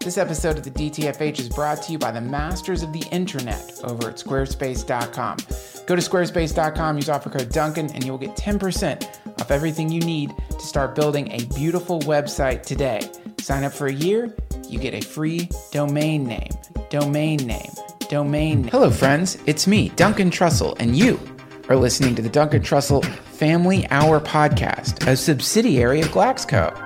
This episode of the DTFH is brought to you by the masters of the internet over at squarespace.com. Go to squarespace.com, use offer code Duncan, and you will get 10% off everything you need to start building a beautiful website today. Sign up for a year, you get a free domain name. Hello, friends. It's me, Duncan Trussell, and you are listening to the Duncan Trussell Family Hour Podcast, a subsidiary of Glaxco.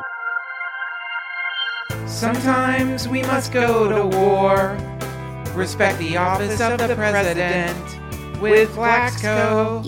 Sometimes we must go to war, respect the office of the president with Glaxco.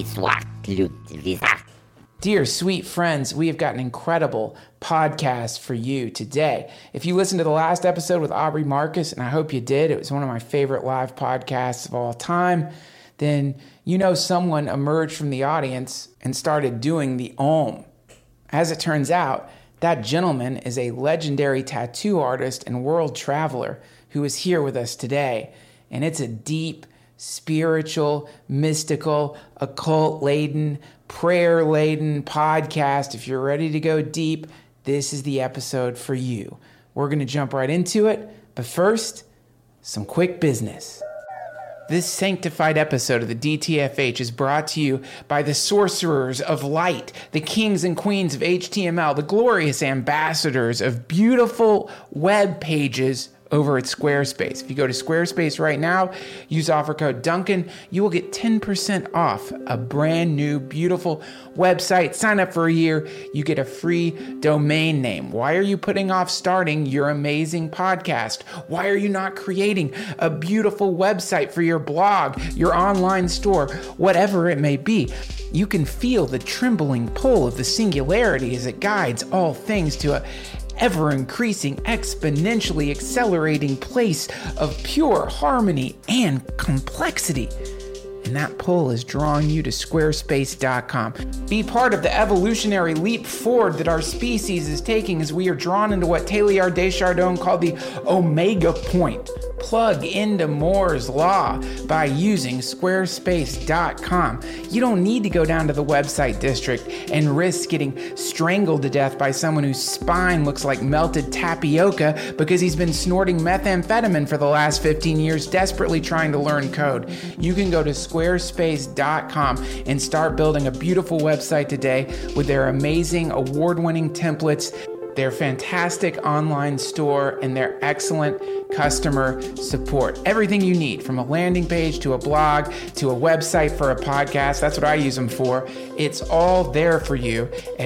Dear sweet friends, we have got an incredible podcast for you today. If you listened to the last episode with Aubrey Marcus, and I hope you did, it was one of my favorite live podcasts of all time, then you know someone emerged from the audience and started doing the Om. As it turns out, that gentleman is a legendary tattoo artist and world traveler who is here with us today. And it's a deep, spiritual, mystical, occult-laden, prayer-laden podcast. If you're ready to go deep, this is the episode for you. We're going to jump right into it. But first, some quick business. This sanctified episode of the DTFH is brought to you by the sorcerers of light, the kings and queens of HTML, the glorious ambassadors of beautiful web pages over at Squarespace. If you go to Squarespace right now, use offer code Duncan, you will get 10% off a brand new, beautiful website. Sign up for a year, you get a free domain name. Why are you putting off starting your amazing podcast? Why are you not creating a beautiful website for your blog, your online store, whatever it may be? You can feel the trembling pull of the singularity as it guides all things to a ever-increasing, exponentially accelerating place of pure harmony and complexity. And that pull is drawing you to squarespace.com. Be part of the evolutionary leap forward that our species is taking as we are drawn into what Teilhard de Chardin called the Omega Point. Plug into Moore's Law by using squarespace.com. You don't need to go down to the website district and risk getting strangled to death by someone whose spine looks like melted tapioca because he's been snorting methamphetamine for the last 15 years desperately trying to learn code. You can go to squarespace.com and start building a beautiful website today with their amazing award-winning templates, their fantastic online store, and their excellent customer support. Everything you need, from a landing page to a blog to a website for a podcast, that's what I use them for. It's all there for you at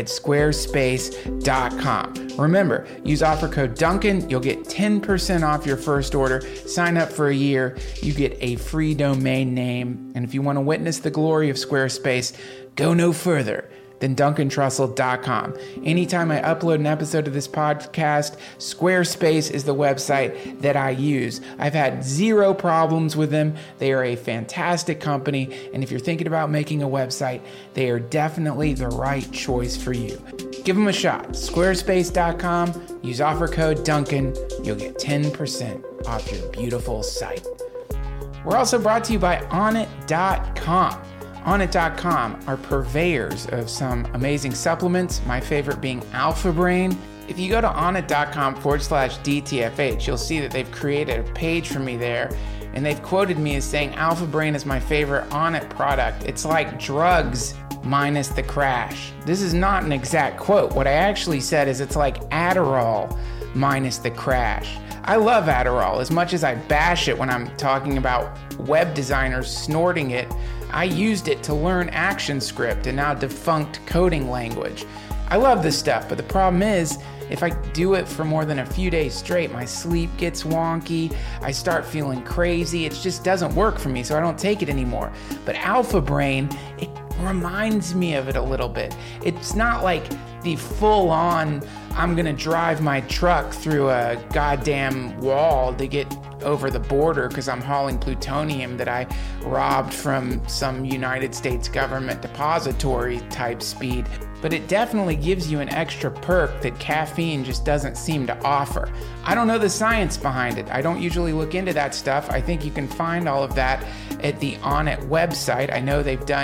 squarespace.com. Remember, use offer code Duncan. You'll get 10% off your first order. Sign up for a year. You get a free domain name. And if you want to witness the glory of Squarespace, go no further than DuncanTrussell.com. Anytime I upload an episode of this podcast, Squarespace is the website that I use. I've had zero problems with them. They are a fantastic company, and if you're thinking about making a website, they are definitely the right choice for you. Give them a shot. Squarespace.com, use offer code Duncan, you'll get 10% off your beautiful site. We're also brought to you by Onnit.com. Onnit.com are purveyors of some amazing supplements, my favorite being Alpha Brain. If you go to onnit.com/DTFH, you'll see that they've created a page for me there, and they've quoted me as saying Alpha Brain is my favorite Onnit product. It's like drugs minus the crash. This is not an exact quote. What I actually said is it's like Adderall minus the crash. I love Adderall. As much as I bash it when I'm talking about web designers snorting it, I used it to learn ActionScript and now defunct coding language. I love this stuff, but the problem is, if I do it for more than a few days straight, my sleep gets wonky, I start feeling crazy, it just doesn't work for me, so I don't take it anymore. But Alpha Brain, it reminds me of it a little bit. It's not like the full-on, I'm gonna drive my truck through a goddamn wall to get over the border because I'm hauling plutonium that I robbed from some United States government depository type speed. But it definitely gives you an extra perk that caffeine just doesn't seem to offer. I don't know the science behind it. I don't usually look into that stuff. I think you can find all of that at the Onnit website. I know they've done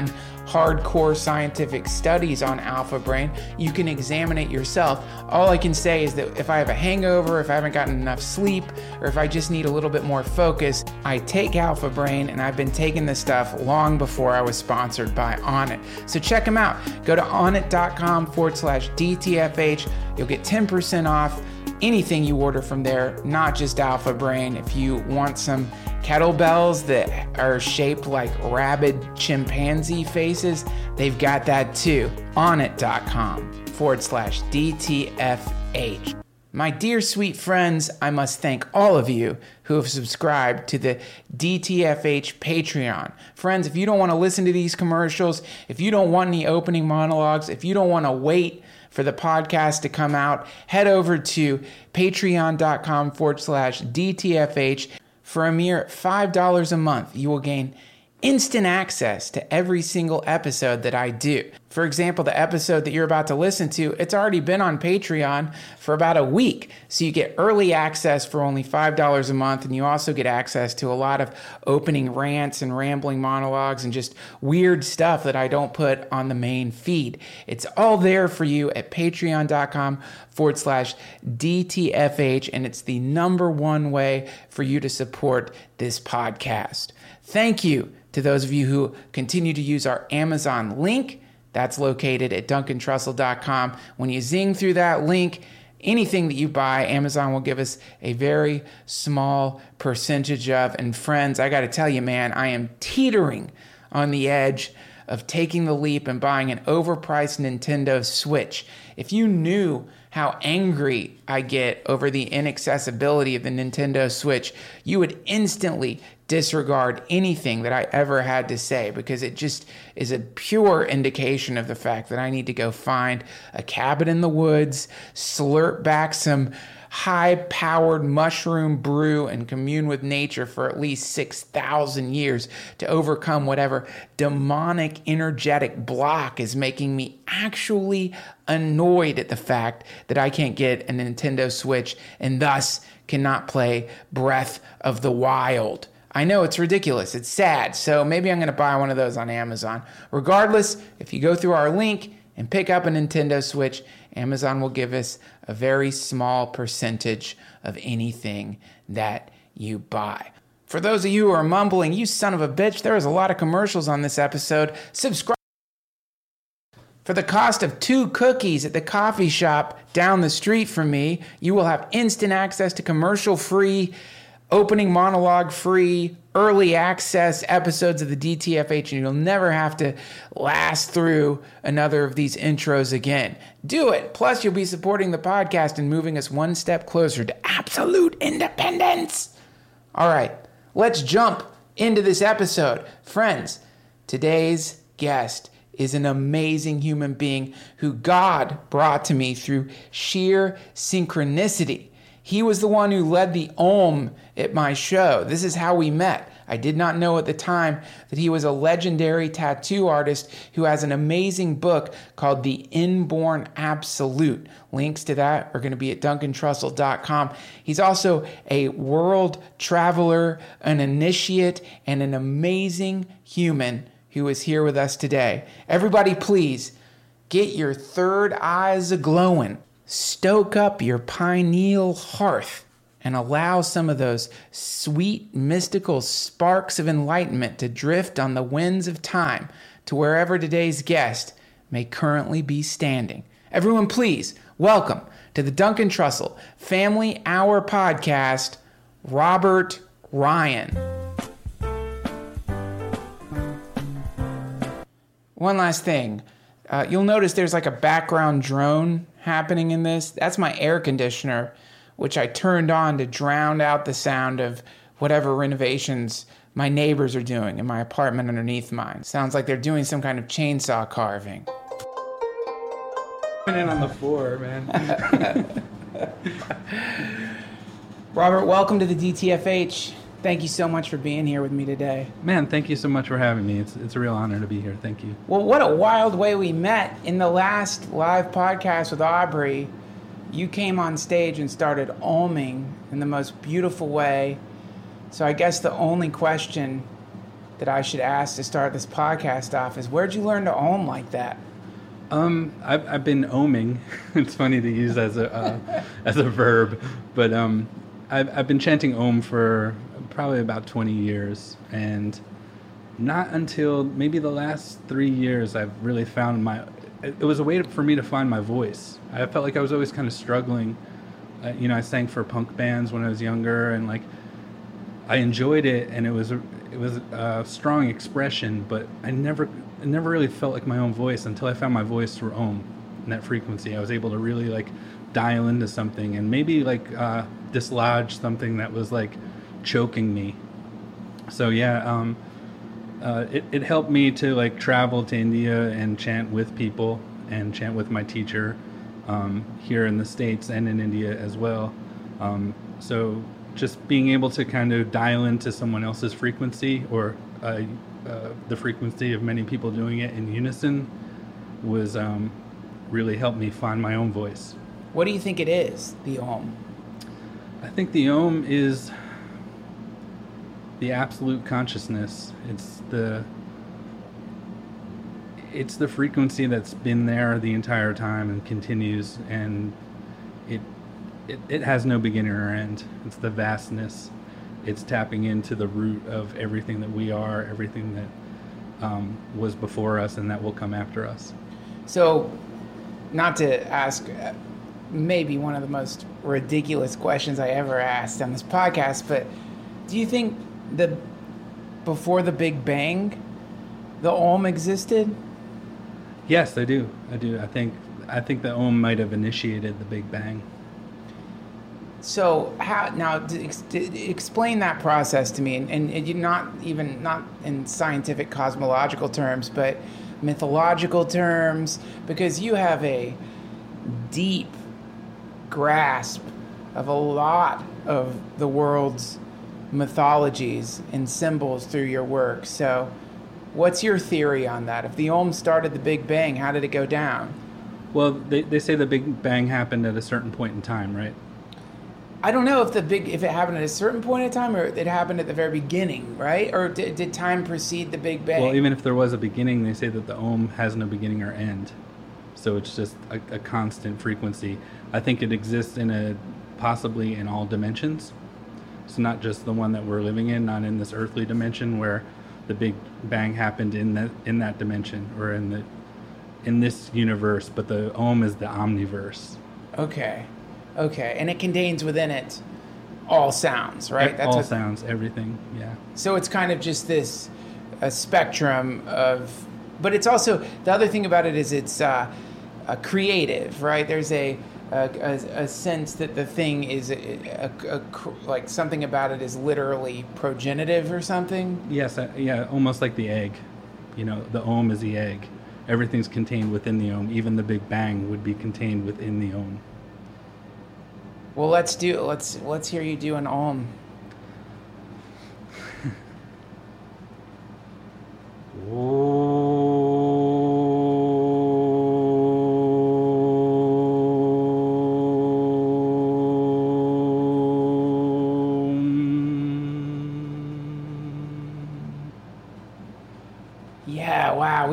hardcore scientific studies on alpha brain. You can examine it yourself. All I can say is that if I have a hangover, if I haven't gotten enough sleep, or if I just need a little bit more focus, I take alpha brain, and I've been taking this stuff long before I was sponsored by Onnit. So check them out. Go to onnit.com/DTFH. You'll get 10% off anything you order from there, not just alpha brain. If you want some kettlebells that are shaped like rabid chimpanzee faces, they've got that too. Onnit.com/DTFH. My dear sweet friends, I must thank all of you who have subscribed to the DTFH Patreon. Friends, if you don't want to listen to these commercials, if you don't want any opening monologues, if you don't want to wait for the podcast to come out, head over to patreon.com/DTFH. For a mere $5 a month, you will gain instant access to every single episode that I do. For example, the episode that you're about to listen to, it's already been on Patreon for about a week. So you get early access for only $5 a month, and you also get access to a lot of opening rants and rambling monologues and just weird stuff that I don't put on the main feed. It's all there for you at patreon.com/DTFH, and it's the number one way for you to support this podcast. Thank you to those of you who continue to use our Amazon link. That's located at duncantrussell.com. When you zing through that link, anything that you buy, Amazon will give us a very small percentage of. And friends, I got to tell you, man, I am teetering on the edge of taking the leap and buying an overpriced Nintendo Switch. If you knew how angry I get over the inaccessibility of the Nintendo Switch, you would instantly disregard anything that I ever had to say, because it just is a pure indication of the fact that I need to go find a cabin in the woods, slurp back some high-powered mushroom brew, and commune with nature for at least 6,000 years to overcome whatever demonic, energetic block is making me actually annoyed at the fact that I can't get a Nintendo Switch and thus cannot play Breath of the Wild. I know it's ridiculous. It's sad. So maybe I'm going to buy one of those on Amazon. Regardless, if you go through our link and pick up a Nintendo Switch, Amazon will give us a very small percentage of anything that you buy. For those of you who are mumbling, you son of a bitch, there was a lot of commercials on this episode. Subscribe. For the cost of 2 cookies at the coffee shop down the street from me, you will have instant access to commercial-free, opening monologue-free, early access episodes of the DTFH, and you'll never have to last through another of these intros again. Do it. Plus, you'll be supporting the podcast and moving us one step closer to absolute independence. All right, let's jump into this episode. Friends, today's guest is an amazing human being who God brought to me through sheer synchronicity. He was the one who led the Om at my show. This is how we met. I did not know at the time that he was a legendary tattoo artist who has an amazing book called The Inborn Absolute. Links to that are going to be at duncantrussell.com. He's also a world traveler, an initiate, and an amazing human who is here with us today. Everybody, please get your third eyes a-glowing. Stoke up your pineal hearth and allow some of those sweet, mystical sparks of enlightenment to drift on the winds of time to wherever today's guest may currently be standing. Everyone, please welcome to the Duncan Trussell Family Hour podcast, Robert Ryan. One last thing. You'll notice there's like a background drone happening in this. That's my air conditioner, which I turned on to drown out the sound of whatever renovations my neighbors are doing in my apartment underneath mine. Sounds like they're doing some kind of chainsaw carving. In on the floor, man. Robert, welcome to the DTFH. Thank you so much for being here with me today. Man, thank you so much for having me. It's a real honor to be here. Thank you. Well, what a wild way we met. In the last live podcast with Aubrey, you came on stage and started oming in the most beautiful way. So I guess the only question that I should ask to start this podcast off is, where'd you learn to Om like that? I've been oming. It's funny to use as a verb, but I've been chanting Om for probably about 20 years, and not until maybe the last 3 years I've really found it was a way for me to find my voice. I felt like I was always kind of struggling. I sang for punk bands when I was younger, and like I enjoyed it, and it was a strong expression, but I never really felt like my own voice until I found my voice through Om and that frequency. I was able to really like dial into something and maybe like dislodge something that was like choking me. So yeah, it helped me to like travel to India and chant with people and chant with my teacher here in the States and in India as well. So just being able to kind of dial into someone else's frequency, or the frequency of many people doing it in unison, was really helped me find my own voice. What do you think it is, the Om? I think the Om is the absolute consciousness. It's the frequency that's been there the entire time and continues, and it has no beginning or end. It's the vastness. It's tapping into the root of everything that we are, everything that was before us and that will come after us. So, not to ask maybe one of the most ridiculous questions I ever asked on this podcast, but do you think before the Big Bang, the Om existed? Yes, I do. I think the Om might have initiated the Big Bang. So how now? Explain that process to me, and you not in scientific cosmological terms, but mythological terms, because you have a deep grasp of a lot of the world's mythologies and symbols through your work. So, what's your theory on that? If the Om started the Big Bang, how did it go down? Well, they say the Big Bang happened at a certain point in time, right? I don't know if it happened at a certain point in time, or it happened at the very beginning, right? Or did time precede the Big Bang? Well, even if there was a beginning, they say that the Om has no beginning or end. So it's just a constant frequency. I think it exists possibly in all dimensions. So not just the one that we're living in, not in this earthly dimension where the Big Bang happened in that dimension or in this universe, but the Om is the omniverse. Okay, and it contains within it all sounds, right? All sounds, everything, yeah. So it's kind of just a spectrum of, but it's also, the other thing about it is it's creative, right? There's a sense that the thing is like something about it is literally progenitive or something. Yes, yeah, almost like the egg. The Om is the egg. Everything's contained within the Om. Even the Big Bang would be contained within the Om. Well, let's hear you do an Om. Yeah, wow.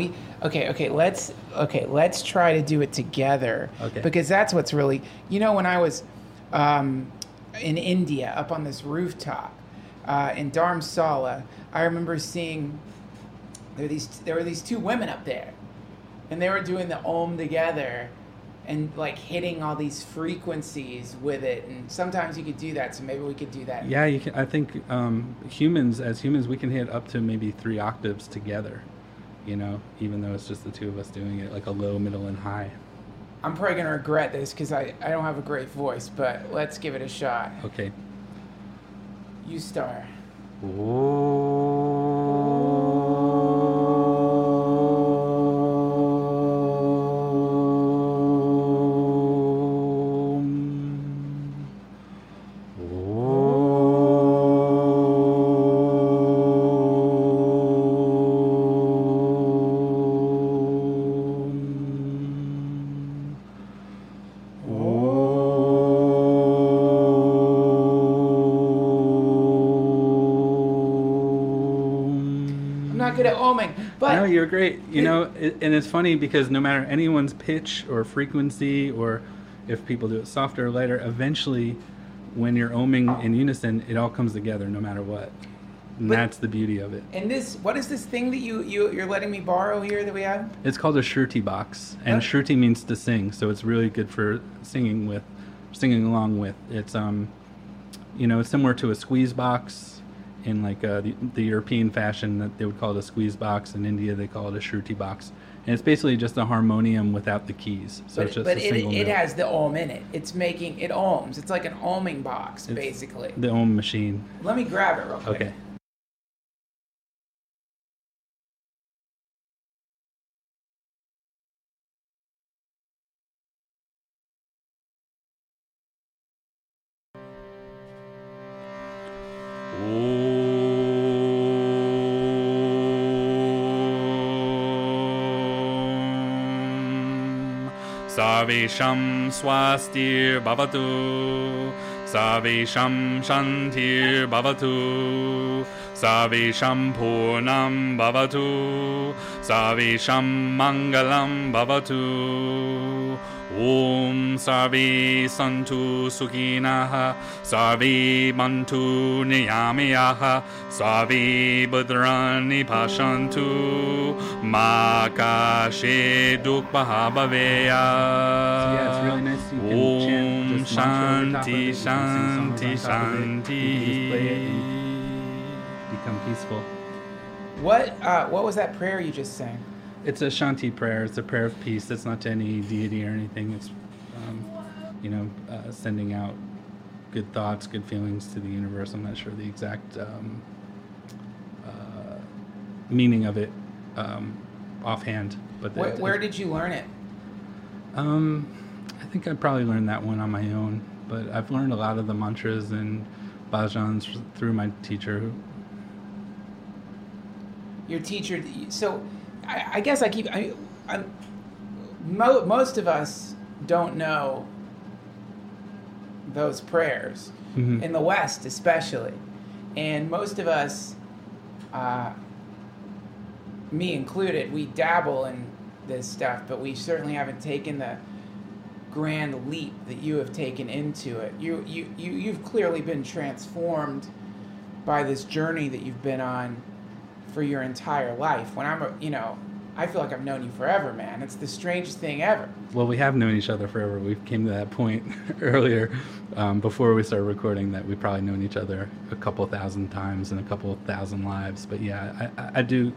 Let's try to do it together. Okay. Because that's what's really, when I was in India up on this rooftop in Dharamsala, I remember seeing there were these two women up there, and they were doing the Om together and like hitting all these frequencies with it. And sometimes you could do that, so maybe we could do that. Yeah, you can. I think humans, we can hit up to maybe 3 octaves together, even though it's just the two of us doing it, like a low, middle, and high. I'm probably going to regret this because I don't have a great voice, but let's give it a shot. Okay. You start. not good at oming. But no, you're great. You know, and it's funny because no matter anyone's pitch or frequency, or if people do it softer or lighter, eventually, when you're oming in unison, it all comes together no matter what. And that's the beauty of it. And what is this thing that you're letting me borrow here that we have? It's called a Shruti box, and Shruti means to sing, so it's really good for singing along with. It's it's similar to a squeeze box in like the European fashion that they would call it a squeeze box. In India, they call it a Shruti box, and it's basically just a harmonium without the keys. So it's just a single note. It has the ohm in it. It ohms. It's like an ohming box, basically. The ohm machine. Let me grab it real quick. Okay. Sarvesham swastir bhavatu, Sarvesham shantir bhavatu, Sarvesham purnam bhavatu, Sarvesham mangalam bhavatu. Om Sarve Santu Sukhinaha, Sarve Mantu Niyamiyaha, Sarve Bhadrani Pashantu, Makashe Dukbaha Bhaveya. So yeah, it's really nice. You can chant just Shanti, Shanti, Shanti, You can just play it Shanti. and become peaceful. What was that prayer you just sang? It's a Shanti prayer. It's a prayer of peace. It's not to any deity or anything. It's, sending out good thoughts, good feelings to the universe. I'm not sure the exact meaning of it offhand. But Where did you learn it? I think I probably learned that one on my own. But I've learned a lot of the mantras and bhajans through my teacher. Your teacher. So, I guess most of us don't know those prayers, in the West especially. And most of us, me included, we dabble in this stuff, but we certainly haven't taken the grand leap that you have taken into it. You've clearly been transformed by this journey that you've been on for your entire life. When I feel like I've known you forever, man. It's the strangest thing ever. Well, we have known each other forever. We came to that point earlier, before we started recording, that we've probably known each other a couple thousand times in a couple thousand lives. But yeah, I do,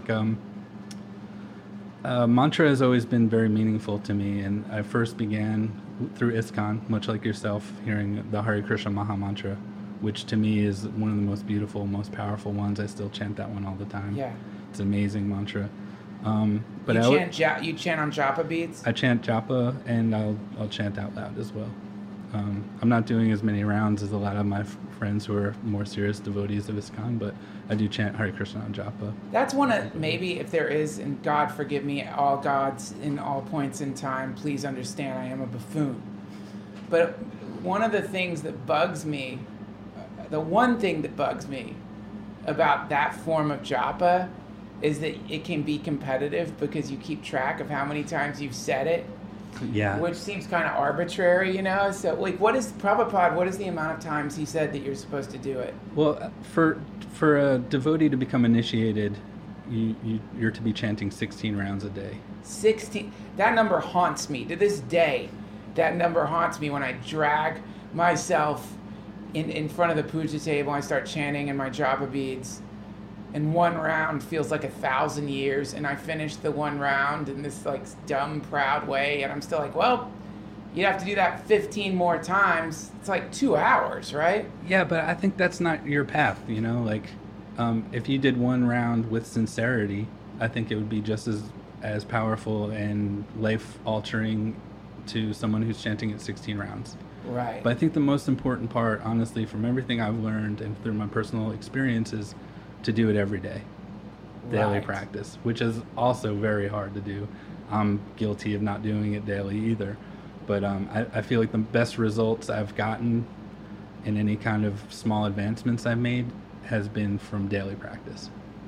mantra has always been very meaningful to me. And I first began through ISKCON, much like yourself, hearing the Hare Krishna Maha Mantra, which to me is one of the most beautiful, most powerful ones. I still chant that one all the time. Yeah. It's an amazing mantra. But you chant on japa beads? I chant japa, and I'll chant out loud as well. I'm not doing as many rounds as a lot of my friends who are more serious devotees of ISKCON, but I do chant Hare Krishna on japa. That's one of, maybe if there is, and God forgive me, all gods in all points in time, please understand I am a buffoon. But one of the things that bugs me, the one thing that bugs me about that form of japa is that it can be competitive because you keep track of how many times you've said it. Yeah. Which seems kind of arbitrary, So, like, what is the amount of times he said that you're supposed to do it? Well, for a devotee to become initiated, you're to be chanting 16 rounds a day. 16. That number haunts me to this day. That number haunts me when I drag myself in front of the puja table. I start chanting in my japa beads. And one round feels like 1,000 years, and I finish the one round in this like dumb, proud way, and I'm still like, well, you'd have to do that 15 more times. It's like 2 hours, right? Yeah, but I think that's not your path, if you did one round with sincerity, I think it would be just as powerful and life-altering to someone who's chanting at 16 rounds. Right. But I think the most important part, honestly, from everything I've learned and through my personal experiences, to do it every day, daily practice, which is also very hard to do. I'm guilty of not doing it daily either, but I feel like the best results I've gotten in any kind of small advancements I've made has been from daily practice.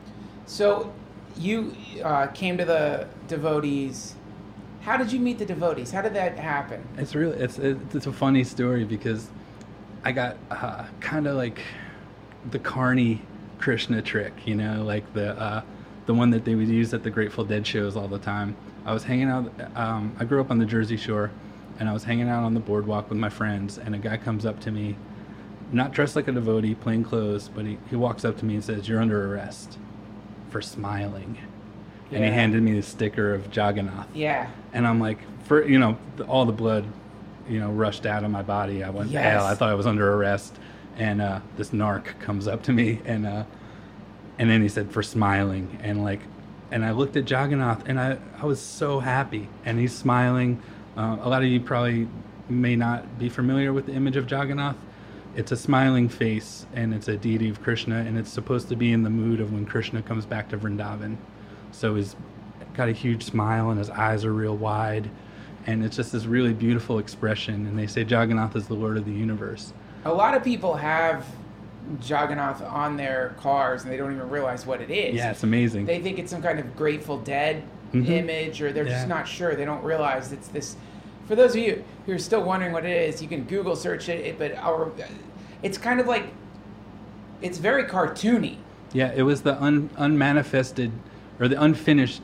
So you came to the devotees. How did you meet the devotees? How did that happen? It's really it's a funny story because I got kind of like the carny Krishna trick, like the one that they would use at the Grateful Dead shows all the time. I was hanging out. I grew up on the Jersey Shore, and I was hanging out on the boardwalk with my friends, and a guy comes up to me, not dressed like a devotee, plain clothes, but he walks up to me and says, "You're under arrest for smiling." And he Yeah. handed me the sticker of Jagannath. Yeah. And I'm like, all the blood, rushed out of my body. I went Yes. pale. I thought I was under arrest. And this narc comes up to me, and then he said, "For smiling." And I looked at Jagannath, and I was so happy. And he's smiling. A lot of you probably may not be familiar with the image of Jagannath. It's a smiling face, and it's a deity of Krishna, and it's supposed to be in the mood of when Krishna comes back to Vrindavan. So he's got a huge smile, and his eyes are real wide, and it's just this really beautiful expression. And they say Jagannath is the Lord of the universe. A lot of people have Jagannath on their cars, and they don't even realize what it is. Yeah, it's amazing. They think it's some kind of Grateful Dead image, or they're just Yeah. not sure. They don't realize it's this. For those of you who are still wondering what it is, you can Google search it. But it's kind of like, it's very cartoony. Yeah, it was the unmanifested or the unfinished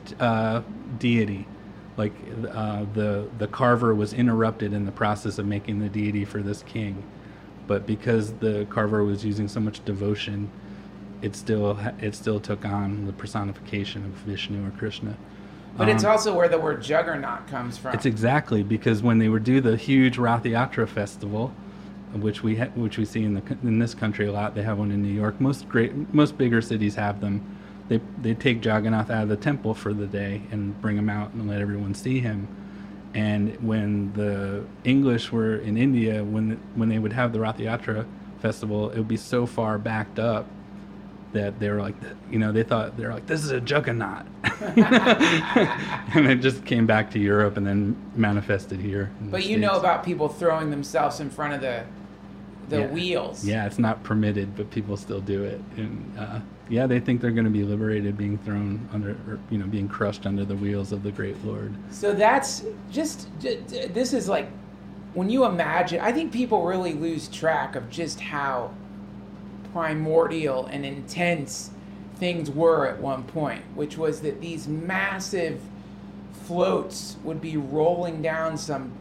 deity. Like the carver was interrupted in the process of making the deity for this king, but because the carver was using so much devotion, it still took on the personification of Vishnu or Krishna. But it's also where the word Juggernaut comes from. It's exactly because when they would do the huge Rath Yatra festival, which we see in this country a lot, they have one in New York. Most bigger cities have them. They take Jagannath out of the temple for the day and bring him out and let everyone see him. And when the English were in India, when they would have the Rath Yatra festival, it would be so far backed up that they were like, they're like, this is a Juggernaut. And it just came back to Europe and then manifested here. But you know about people throwing themselves in front of the wheels. Yeah, it's not permitted, but people still do it. And they think they're going to be liberated, being thrown under, or, being crushed under the wheels of the great Lord. So that's this is like, when you imagine, I think people really lose track of just how primordial and intense things were at one point, which was that these massive floats would be rolling down some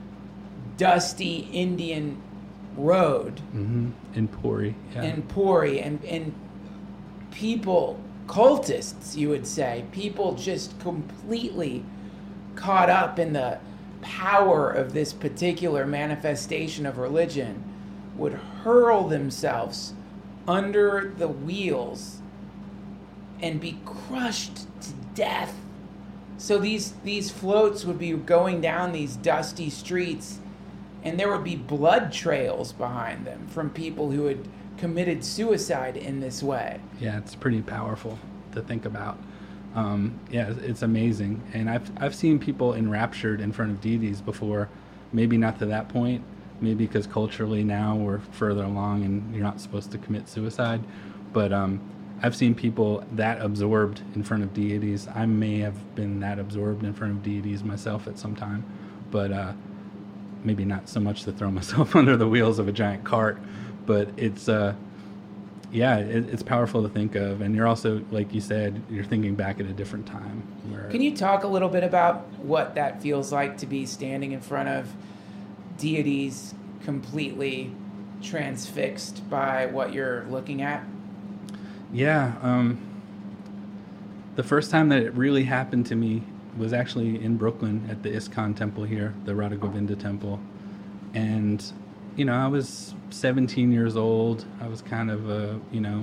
dusty Indian road In Puri. Yeah. in Puri, and people, cultists, you would say, people just completely caught up in the power of this particular manifestation of religion would hurl themselves under the wheels and be crushed to death. So these floats would be going down these dusty streets, and there would be blood trails behind them from people who had committed suicide in this way. Yeah, it's pretty powerful to think about. It's amazing. And I've seen people enraptured in front of deities before, maybe not to that point, maybe because culturally now we're further along and you're not supposed to commit suicide. But I've seen people that absorbed in front of deities. I may have been that absorbed in front of deities myself at some time, but maybe not so much to throw myself under the wheels of a giant cart. But it's it's powerful to think of, and you're also, like you said, you're thinking back at a different time. Can you talk a little bit about what that feels like to be standing in front of deities completely transfixed by what you're looking at? Yeah, the first time that it really happened to me was actually in Brooklyn at the ISKCON temple here, the Radha Govinda temple. And, I was 17 years old. I was kind of a,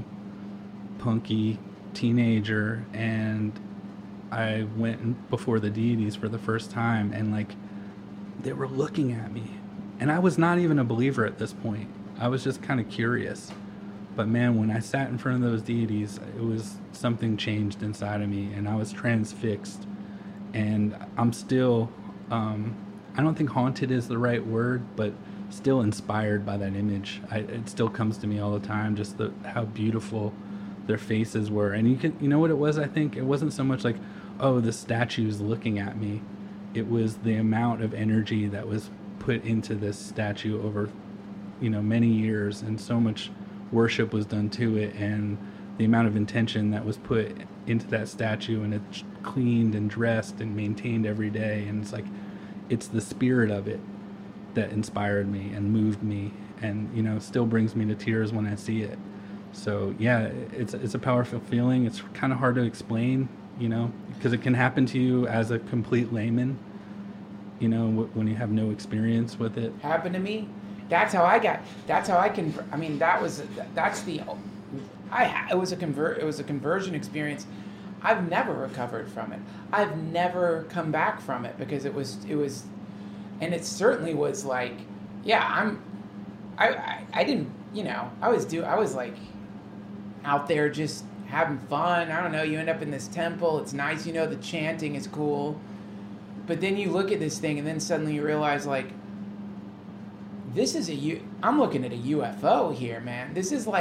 punky teenager. And I went before the deities for the first time, and, they were looking at me. And I was not even a believer at this point. I was just kind of curious. But man, when I sat in front of those deities, it was something changed inside of me, and I was transfixed. And I'm still, I don't think haunted is the right word, but still inspired by that image. It still comes to me all the time, just how beautiful their faces were. And you know what it was? I think it wasn't so much like, oh, the statue's looking at me. It was the amount of energy that was put into this statue over, many years, and so much worship was done to it, and the amount of intention that was put into that statue, and it's cleaned and dressed and maintained every day. And it's the spirit of it that inspired me and moved me, and still brings me to tears when I see it. So yeah, it's a powerful feeling. It's kind of hard to explain, because it can happen to you as a complete layman, when you have no experience with it. Happened to me. That's how I can. I mean, it was a conversion experience. I've never recovered from it. I've never come back from it, because it was, and it certainly was like, yeah, I didn't, I was like out there just having fun. I don't know. You end up in this temple. It's nice. The chanting is cool. But then you look at this thing, and then suddenly you realize, like, I'm looking at a UFO here, man.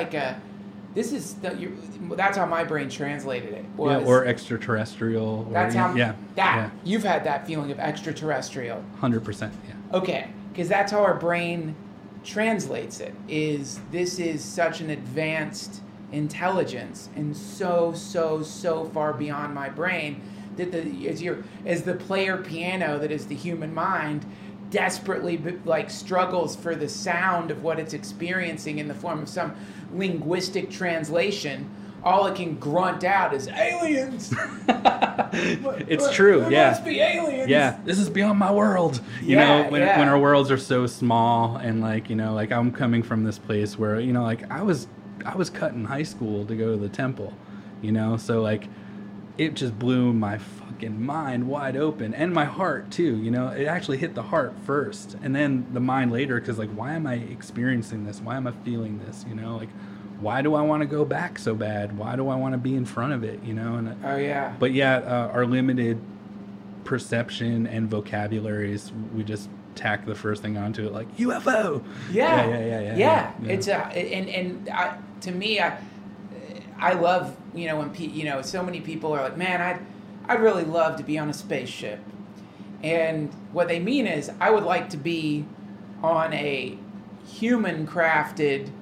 That's how my brain translated it. Or extraterrestrial. You've had that feeling of extraterrestrial. 100%, yeah. Okay, because that's how our brain translates it. This is such an advanced intelligence, and so far beyond my brain that as the player piano that is the human mind desperately struggles for the sound of what it's experiencing in the form of some linguistic translation, all it can grunt out is aliens. It's true. There must be aliens. Yeah, this is beyond my world. When our worlds are so small, and I'm coming from this place where I was cut in high school to go to the temple, so it just blew my fucking mind wide open, and my heart too. It actually hit the heart first, and then the mind later, because why am I experiencing this? Why am I feeling this? Why do I want to go back so bad? Why do I want to be in front of it? But our limited perception and vocabularies, we just tack the first thing onto it, like UFO. Yeah. It's to me, I love, when so many people are like, man, I'd really love to be on a spaceship. And what they mean is, I would like to be on a human-crafted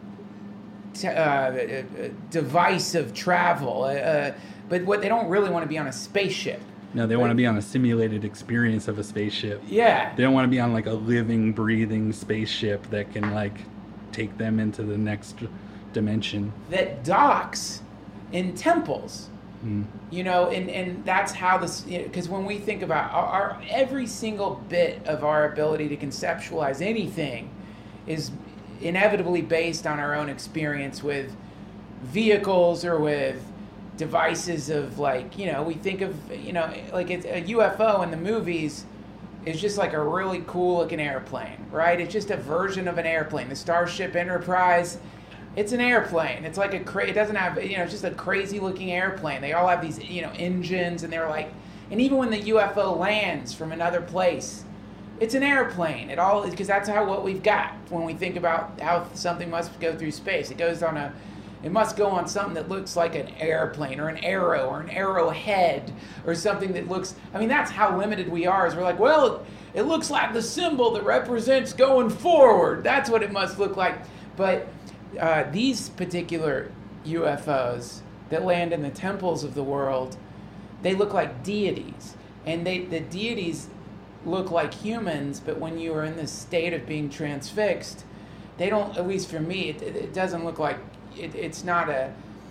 device of travel. But what they don't really want to be on a spaceship. No, they want to be on a simulated experience of a spaceship. Yeah. They don't want to be on a living, breathing spaceship that can take them into the next dimension. That docks in temples. And that's how this, because when we think about our every single bit of our ability to conceptualize anything is inevitably based on our own experience with vehicles or with devices of we think of, it's a UFO in the movies is just a really cool looking airplane, right? It's just a version of an airplane. The Starship Enterprise, it's an airplane. It's it doesn't have, it's just a crazy looking airplane. They all have these, engines, and they're and even when the UFO lands from another place, it's an airplane. Because that's what we've got when we think about how something must go through space. It must go on something that looks like an airplane or an arrow or an arrowhead or something that looks, that's how limited we are. Is we're it looks like the symbol that represents going forward. That's what it must look like. But these particular UFOs that land in the temples of the world, they look like deities. And the deities look like humans, but when you are in this state of being transfixed, they don't, at least for me, it doesn't look like, it's not a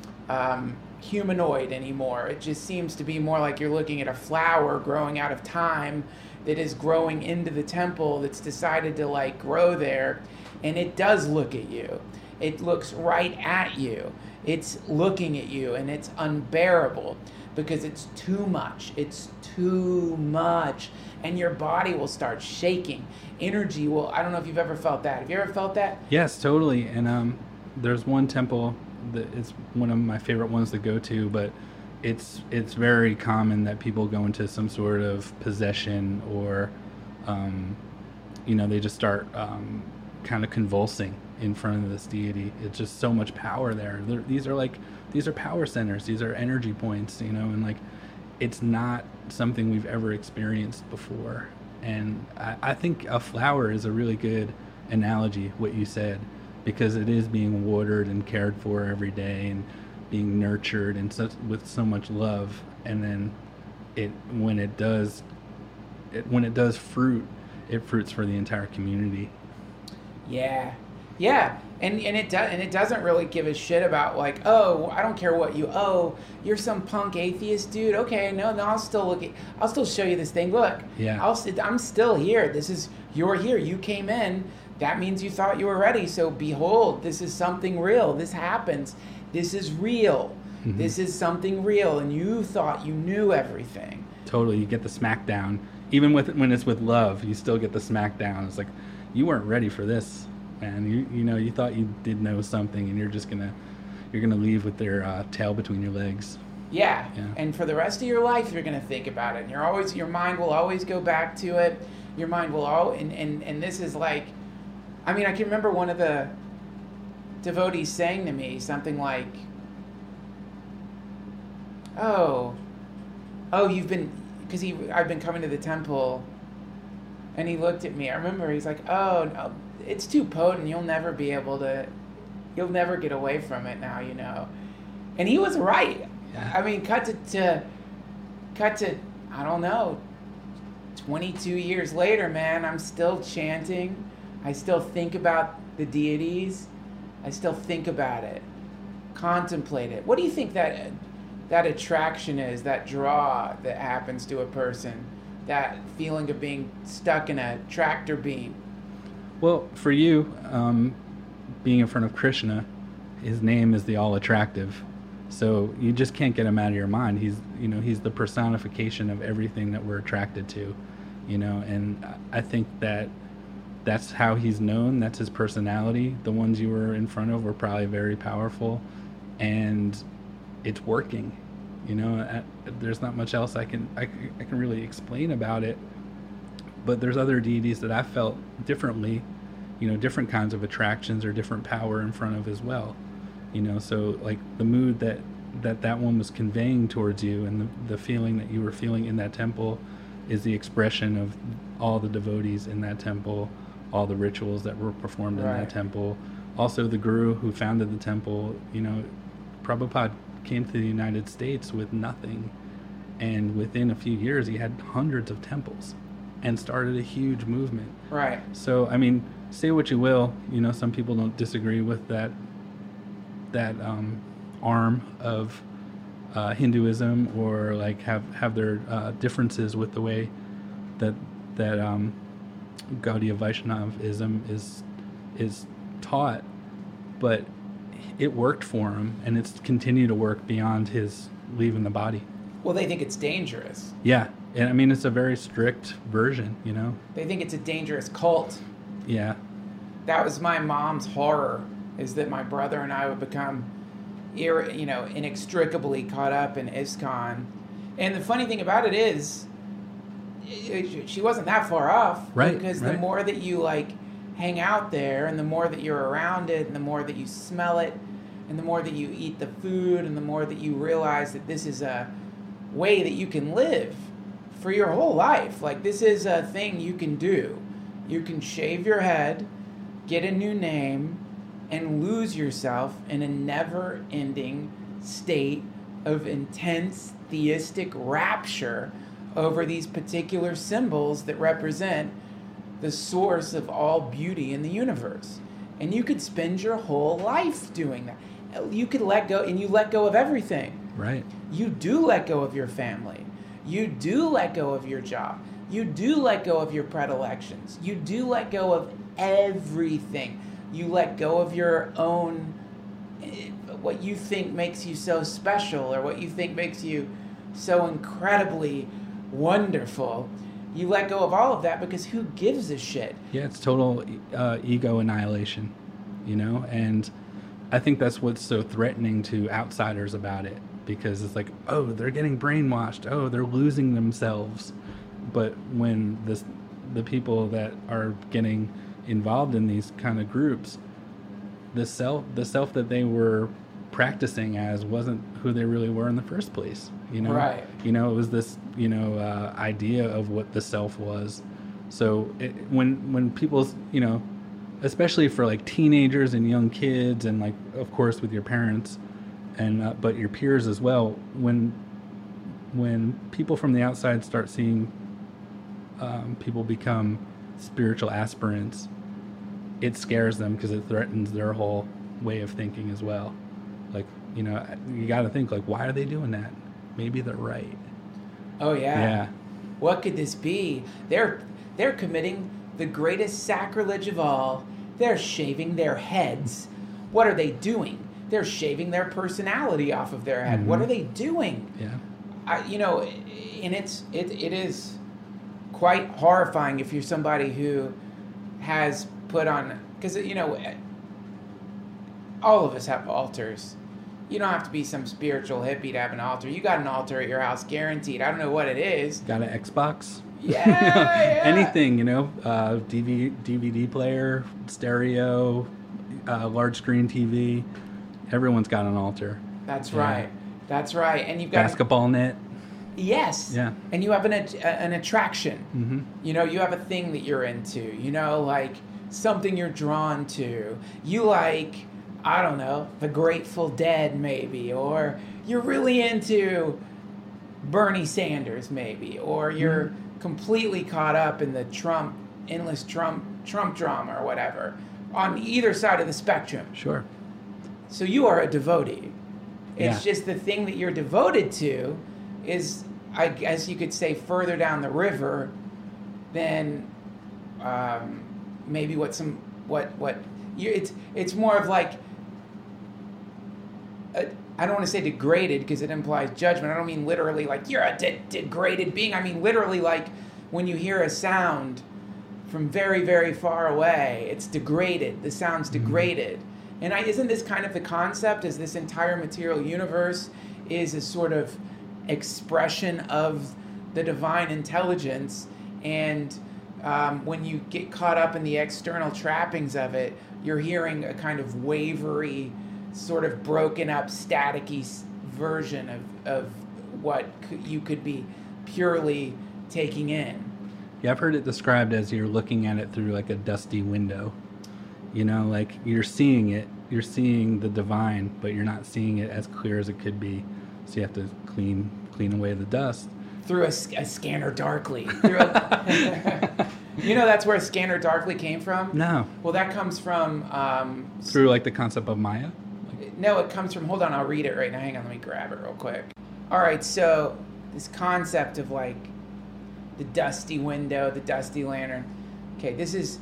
humanoid anymore. It just seems to be more like you're looking at a flower growing out of time that is growing into the temple that's decided to grow there, and it does look at you. It looks right at you. It's looking at you, and it's unbearable because it's too much. It's too much. And your body will start shaking. Energy will, I don't know if you've ever felt that. Have you ever felt that? Yes, totally. And there's one temple that it's one of my favorite ones to go to, but it's very common that people go into some sort of possession or, they just start kind of convulsing. in front of this deity. It's just so much power there. These are power centers. These are energy points, you know, and like it's not something we've ever experienced before. And I think a flower is a really good analogy, what you said, because it is being watered and cared for every day and being nurtured and with so much love. And then when it does fruit, it fruits for the entire community. Yeah. Yeah. And it doesn't really give a shit about like, oh, I don't care what you owe. You're some punk atheist dude. Okay, no, I'll still show you this thing. Look. Yeah. I'm still here. You're here. You came in. That means you thought you were ready. So behold, this is something real. This happens. This is real. Mm-hmm. This is something real, and you thought you knew everything. Totally. You get the smackdown. Even when it's with love, you still get the smackdown. It's like, you weren't ready for this, man. You thought you did know something, and you're gonna leave with their tail between your legs. Yeah. And for the rest of your life, you're gonna think about it. And your mind will always go back to it. Your mind will and this is like, I mean, I can remember one of the devotees saying to me something like, "Oh, you've been," because I've been coming to the temple, and he looked at me. I remember he's like, "Oh, no, it's too potent. You'll never get away from it now, you know." And he was right. Yeah. I mean, cut to I don't know, 22 years later, man, I'm still chanting. I still think about the deities. I still think about it, contemplate it. What do you think that attraction is, that draw that happens to a person, that feeling of being stuck in a tractor beam? Well, for you, being in front of Krishna, his name is the all-attractive. So you just can't get him out of your mind. He's the personification of everything that we're attracted to, you know, and I think that's how he's known. That's his personality. The ones you were in front of were probably very powerful, and it's working. You know, there's not much else I can really explain about it. But there's other deities that I felt differently, you know, different kinds of attractions or different power in front of as well. You know, so like the mood that one was conveying towards you, and the feeling that you were feeling in that temple is the expression of all the devotees in that temple, all the rituals that were performed in that temple. Also the guru who founded the temple, you know, Prabhupada came to the United States with nothing, and within a few years he had hundreds of temples and started a huge movement. Right. So, I mean, say what you will, you know, some people don't disagree with that arm of Hinduism, or like have their differences with the way that Gaudiya Vaishnavism is taught, but it worked for him, and it's continued to work beyond his leaving the body. Well, they think it's dangerous. Yeah, and I mean, it's a very strict version, you know. They think it's a dangerous cult. Yeah. That was my mom's horror, is that my brother and I would become, inextricably caught up in ISKCON. And the funny thing about it is, she wasn't that far off. Right. Because the more that you hang out there, and the more that you're around it, and the more that you smell it, and the more that you eat the food, and the more that you realize that this is a way that you can live for your whole life. Like, this is a thing you can do. You can shave your head, get a new name, and lose yourself in a never-ending state of intense theistic rapture over these particular symbols that represent the source of all beauty in the universe. And you could spend your whole life doing that. You could let go, and you let go of everything. Right. You do let go of your family. You do let go of your job. You do let go of your predilections. You do let go of everything. You let go of your own, what you think makes you so special, or what you think makes you so incredibly wonderful. You let go of all of that, because who gives a shit? Yeah, it's total ego annihilation, you know? And I think that's what's so threatening to outsiders about it, because it's like, oh, they're getting brainwashed. Oh, they're losing themselves. But when the people that are getting involved in these kind of groups, the self that they were practicing as wasn't who they really were in the first place. Right. It was this idea of what the self was. So when people's especially for like teenagers and young kids, and like of course with your parents and but your peers as well, when people from the outside start seeing people become spiritual aspirants, it scares them because it threatens their whole way of thinking as well. Like, you got to think, like, why are they doing that? Maybe they're right. Oh yeah. Yeah. What could this be? They're committing the greatest sacrilege of all. They're shaving their heads. What are they doing? They're shaving their personality off of their head. Mm-hmm. What are they doing? Yeah. And it is quite horrifying if you're somebody who has put on, because all of us have altars. You don't have to be some spiritual hippie to have an altar. You got an altar at your house, guaranteed. I don't know what it is. Got an Xbox? Yeah. Anything, DVD player, stereo, large screen TV. Everyone's got an altar. That's Yeah. right. That's right. And you've got Basketball net. Yes. Yeah. And you have an attraction. Mm-hmm. You have a thing that you're into. Like something you're drawn to. You like, I don't know, the Grateful Dead maybe, or you're really into Bernie Sanders maybe, or you're completely caught up in the endless Trump drama or whatever, on either side of the spectrum. Sure. So you are a devotee. It's Yeah. just the thing that you're devoted to is, I guess you could say, further down the river than maybe it's more of like, I don't want to say degraded because it implies judgment. I don't mean literally like you're a degraded being. I mean literally like when you hear a sound from very, very far away, it's degraded. The sound's degraded. And isn't this kind of the concept, is this entire material universe is a sort of expression of the divine intelligence, and when you get caught up in the external trappings of it, you're hearing a kind of wavery, sort of broken up, staticky version of what you could be purely taking in. Yeah, I've heard it described as you're looking at it through like a dusty window. Like you're seeing the divine, but you're not seeing it as clear as it could be. So you have to clean away the dust. Through a scanner darkly. That's where Scanner Darkly came from? No. Well, that comes from... Through like the concept of Maya? No, it comes from... Hold on, I'll read it right now. Hang on, let me grab it real quick. All right, so this concept of like the dusty window, the dusty lantern. Okay, this is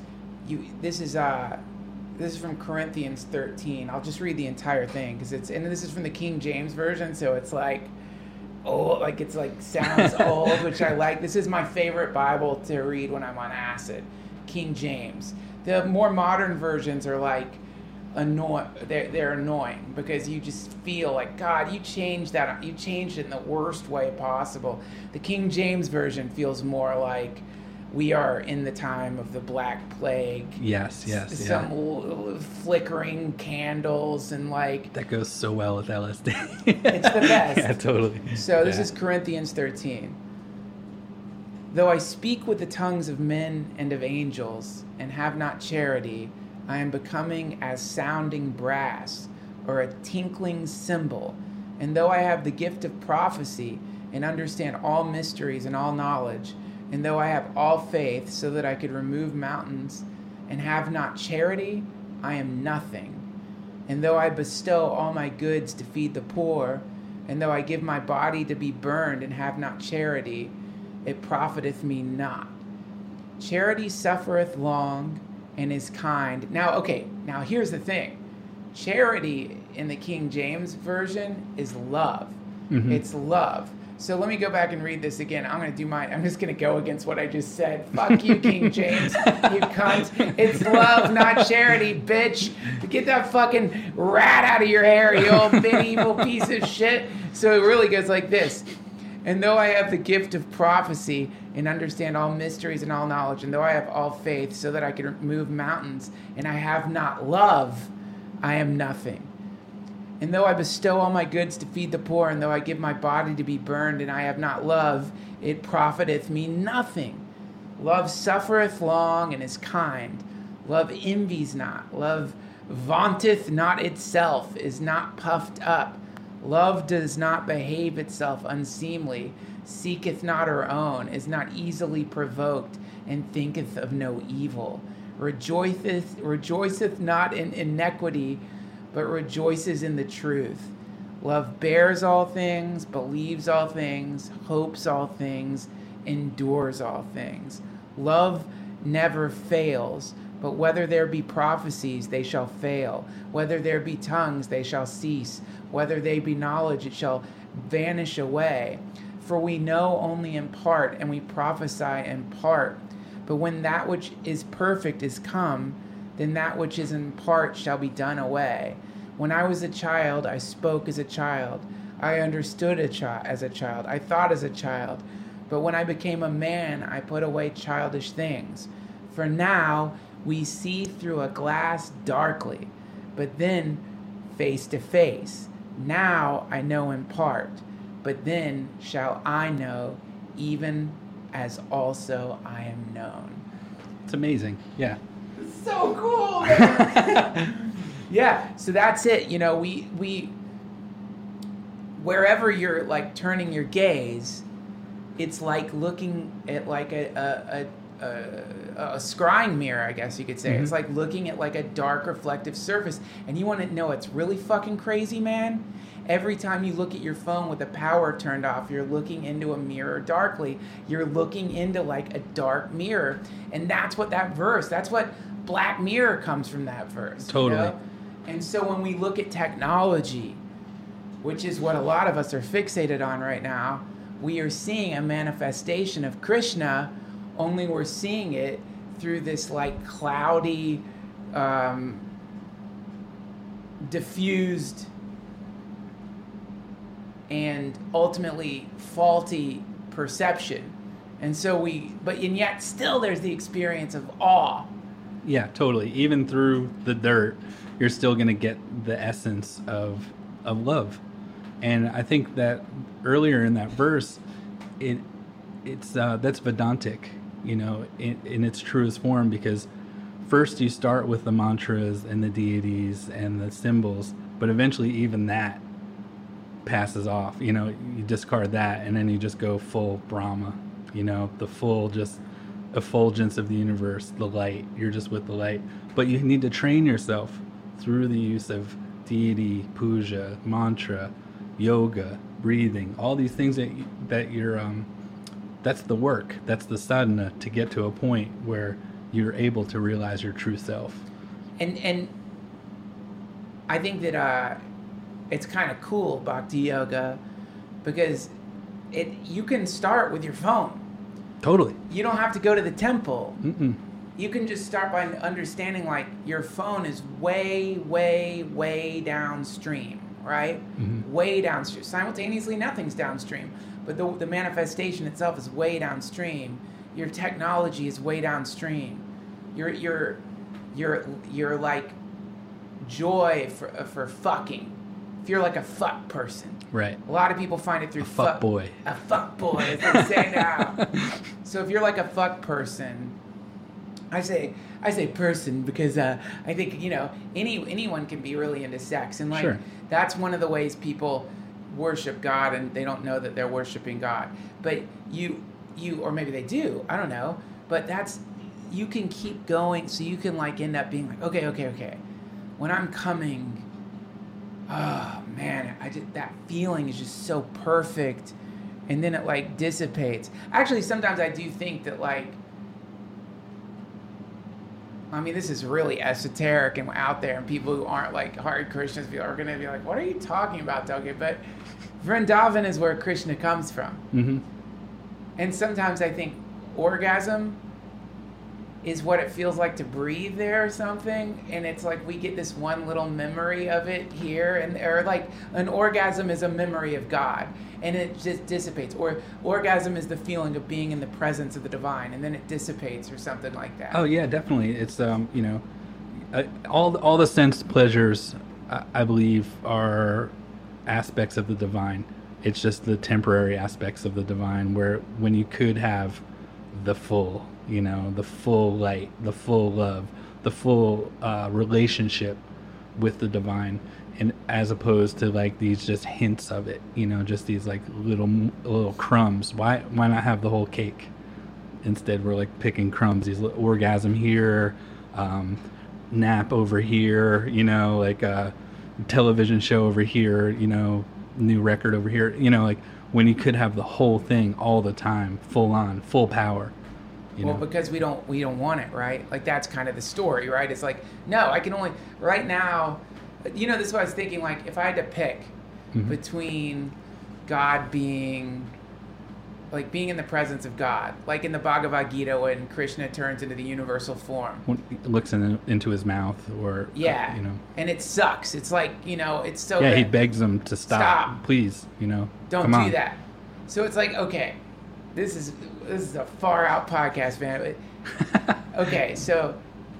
from Corinthians 13. I'll just read the entire thing because and this is from the King James version, so it's like old, like it's like sounds old, which I like. This is my favorite Bible to read when I'm on acid. King James. The more modern versions are like they're annoying because you just feel like, God, you changed that. You changed it in the worst way possible. The King James version feels more like we are in the time of the Black Plague. Yes. Some flickering candles and like... That goes so well with LSD. It's the best. Yeah, totally. So this is Corinthians 13. Though I speak with the tongues of men and of angels and have not charity, I am becoming as sounding brass or a tinkling cymbal. And though I have the gift of prophecy and understand all mysteries and all knowledge, and though I have all faith so that I could remove mountains and have not charity, I am nothing. And though I bestow all my goods to feed the poor, and though I give my body to be burned and have not charity, it profiteth me not. Charity suffereth long and is kind. Now here's the thing. Charity in the King James Version is love. Mm-hmm. It's love. So let me go back and read this again. I'm just going to go against what I just said. Fuck you, King James, you cunt. It's love, not charity, bitch. Get that fucking rat out of your hair, you old medieval piece of shit. So it really goes like this. And though I have the gift of prophecy and understand all mysteries and all knowledge, and though I have all faith so that I can remove mountains, and I have not love, I am nothing. And though I bestow all my goods to feed the poor, and though I give my body to be burned, and I have not love, it profiteth me nothing. Love suffereth long and is kind. Love envies not. Love vaunteth not itself, is not puffed up. Love does not behave itself unseemly, seeketh not her own, is not easily provoked, and thinketh of no evil. Rejoiceth not in iniquity, but rejoices in the truth. Love bears all things, believes all things, hopes all things, endures all things. Love never fails, but whether there be prophecies, they shall fail. Whether there be tongues, they shall cease. Whether they be knowledge, it shall vanish away. For we know only in part, and we prophesy in part. But when that which is perfect is come, then that which is in part shall be done away. When I was a child, I spoke as a child. I understood as a child. I thought as a child. But when I became a man, I put away childish things. For now we see through a glass darkly, but then face to face. Now I know in part, but then shall I know, even as also I am known. It's amazing. Yeah. So cool, man. Yeah, so that's it. You know, we wherever you're like turning your gaze, it's like looking at like a scrying mirror, I guess you could say. It's like looking at like a dark reflective surface. And you want to know what's really fucking crazy, man? Every time you look at your phone with the power turned off, you're looking into a mirror darkly. You're looking into like a dark mirror. And that's what that's what Black Mirror comes from, that verse. Totally. You know? And so when we look at technology, which is what a lot of us are fixated on right now, we are seeing a manifestation of Krishna, only we're seeing it through this like cloudy, diffused, and ultimately faulty perception. And so and yet still there's the experience of awe. Yeah, totally. Even through the dirt, you're still going to get the essence of love. And I think that earlier in that verse, it's that's Vedantic, you know, in its truest form, because first you start with the mantras and the deities and the symbols, but eventually even that passes off. You know, you discard that and then you just go full Brahma, you know, the full just effulgence of the universe, the light. You're just with the light. But you need to train yourself through the use of deity, puja, mantra, yoga, breathing, all these things that you're that's the work, that's the sadhana to get to a point where you're able to realize your true self. And I think that it's kind of cool, Bhakti Yoga, because you can start with your phone. Totally. You don't have to go to the temple. Mm-mm. You can just start by understanding like your phone is way, way, way downstream, right? Mm-hmm. Way downstream. Simultaneously, nothing's downstream, but the manifestation itself is way downstream. Your technology is way downstream. You're like joy for fucking. If you're like a fuck person. Right. A lot of people find it through a fuck boy. A fuck boy, as they say now. So if you're like a fuck person, I say person because I think, you know, anyone can be really into sex, and like that's one of the ways people worship God, and they don't know that they're worshiping God. But you or maybe they do, I don't know. But you can keep going, so you can like end up being like, okay. When I'm coming, oh man, that feeling is just so perfect, and then it like dissipates. Actually, sometimes I do think that like, I mean, this is really esoteric and out there, and people who aren't like hard Krishnas are going to be like, what are you talking about, Doge? But Vrindavan is where Krishna comes from. Mm-hmm. And sometimes I think orgasm is what it feels like to breathe there or something, and it's like we get this one little memory of it here, or like an orgasm is a memory of God, and it just dissipates. Or orgasm is the feeling of being in the presence of the divine, and then it dissipates or something like that. Oh yeah, definitely. It's you know, all the sense pleasures, I believe, are aspects of the divine. It's just the temporary aspects of the divine, where when you could have the full, the full light, the full love, the full relationship with the divine, and as opposed to like these just hints of it, just these like little crumbs. Why not have the whole cake? Instead, we're like picking crumbs. These orgasm here, nap over here, like a television show over here, new record over here, like when you could have the whole thing all the time, full on, full power. Well, because we don't want it, right? Like that's kind of the story, right? It's like, no, I can only right now. This is what I was thinking. Like if I had to pick between God being in the presence of God, like in the Bhagavad Gita when Krishna turns into the universal form. When he looks into his mouth or... Yeah, and it sucks. It's like, it's so... Yeah, he begs them to stop. Please, Don't come do on. that. So it's like, okay, this is a far out podcast, man. Okay, so